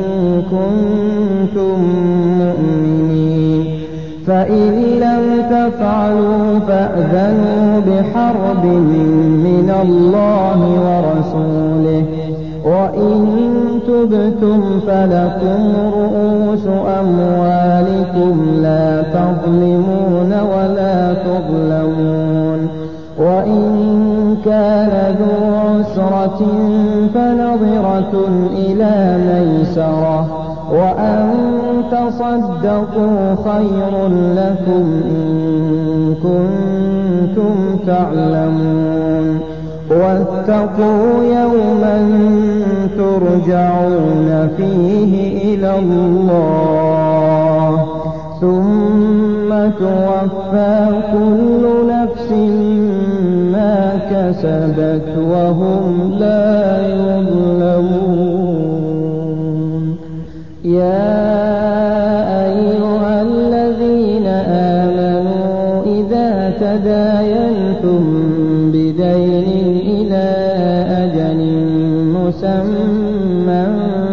[SPEAKER 1] كنتم مؤمنين فإن لم تفعلوا فأذنوا بحرب من الله ورسوله وإن تبتم فلكم رؤوس أموالكم لا تظلمون ولا تظلمون وإن كان ذو عسرة فنظرة إلى ميسرة وأن تصدقوا خير لكم إن كنتم تعلمون واتقوا يوما ترجعون فيه إلى الله ثم توفى كل نفس ما كسبت وهم لا يظلمون يا أيها الذين آمنوا إذا تداينتم بدين إلى أجل مسمى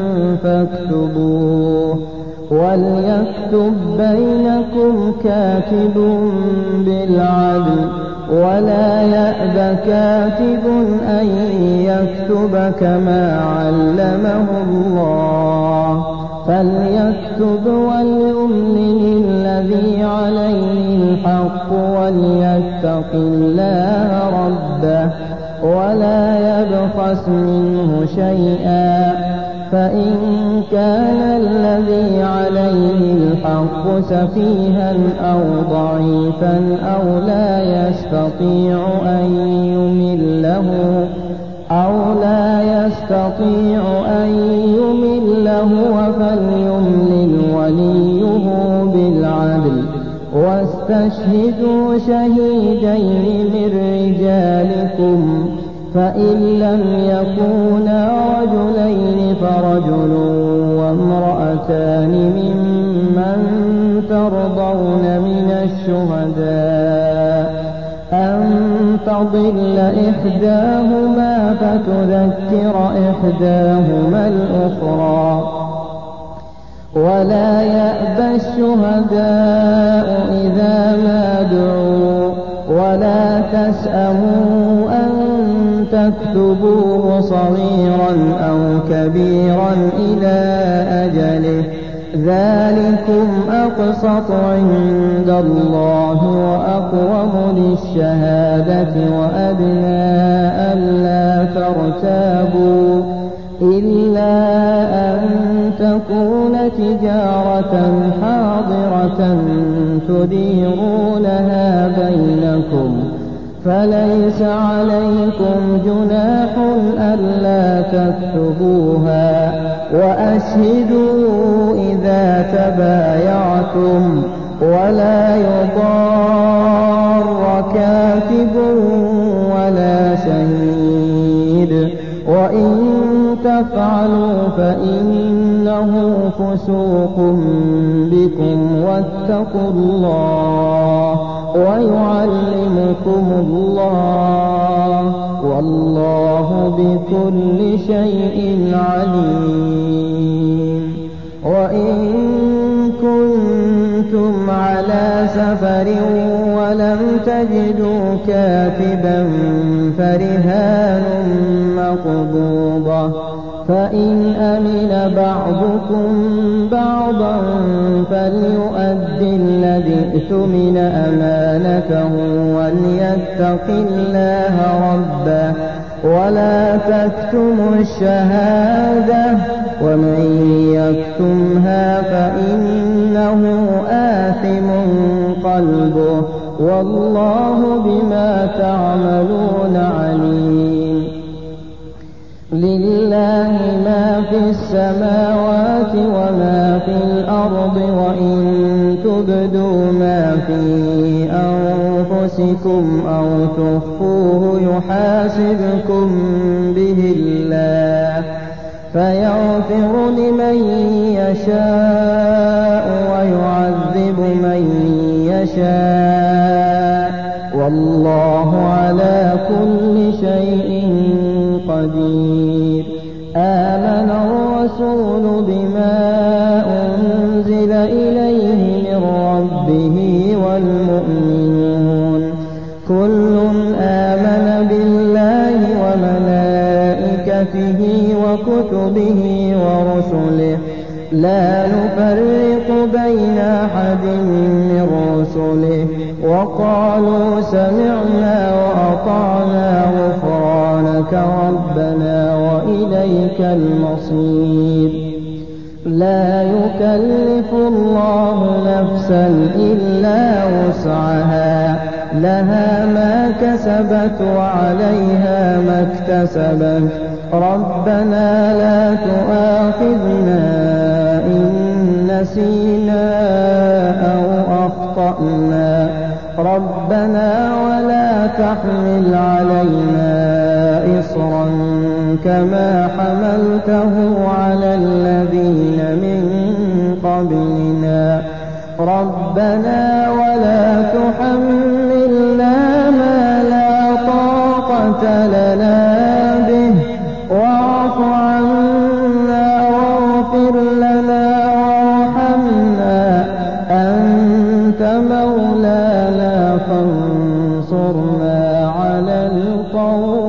[SPEAKER 1] فاكتبوه وليكتب بينكم كاتب بالعدل ولا يأب كاتب أن يكتب كما علمه الله فليكتب وليملل الذي عليه الحق وليتق الله ربه ولا يبخس منه شيئا فإن كان الذي عليه الحق سفيها أو ضعيفا أو لا يستطيع أن يمله أو لا يستطيع أن يمله فليملل وليه بالعدل واستشهدوا شهيدين من رجالكم فإن لم يكونا رجلين فرجل وامرأتان ممن ترضون من الشهداء أن تضل إحداهما فتذكر إحداهما الأخرى ولا يأبى الشهداء إذا ما دعوا ولا تسأموا أن تكتبوه صغيرا أو كبيرا إلى أجله ذلكم أقسط عند الله وأقوم للشهادة وأدنى ألا ترتابوا إلا أن تكون تجارة حاضرة تديرونها بينكم فليس عليكم جناح ألا تكتبوها وأشهدوا إذا تبايعتم ولا يضار كاتب ولا شهيد وإن تفعلوا فإنه فسوق بكم واتقوا الله ويعلمكم الله والله بكل شيء عليم وإن كنتم كنتم على سفر ولم تجدوا كاتبا فرهان مقبوضة فإن أمن بعضكم بعضا فليؤد الذي ائتمن أمانته وليتق الله ربه ولا تكتموا الشهادة ومن يكتمها فإنه آثم قلبه والله بما تعملون عليم. لله ما في السماوات وما في الأرض وإن تبدوا ما في أنفسكم أو تخفوه يحاسبكم به الله فيغفر لمن يشاء ويعذب من يشاء والله على كل شيء قدير. آمن الرسول بما أنزل إليه من ربه والمؤمنون كل آمن بالله وملائكته وكتبه ورسله لا نفرق بين أحد من رسله وقالوا سمعنا وأطعنا غفرانك ربنا وإليك المصير. لا يكلف الله نفسا إلا وسعها لها ما كسبت وعليها ما اكتسبت ربنا لا تؤاخذنا إن نسينا أو أخطأنا ربنا ولا تحمل علينا إصرا كما حملته على الذين من قبلنا ربنا ولا تحملنا ما لا طاقة لنا به واعف عنا واغفر لنا وارحمنا أنت مولانا فانصرنا على القوم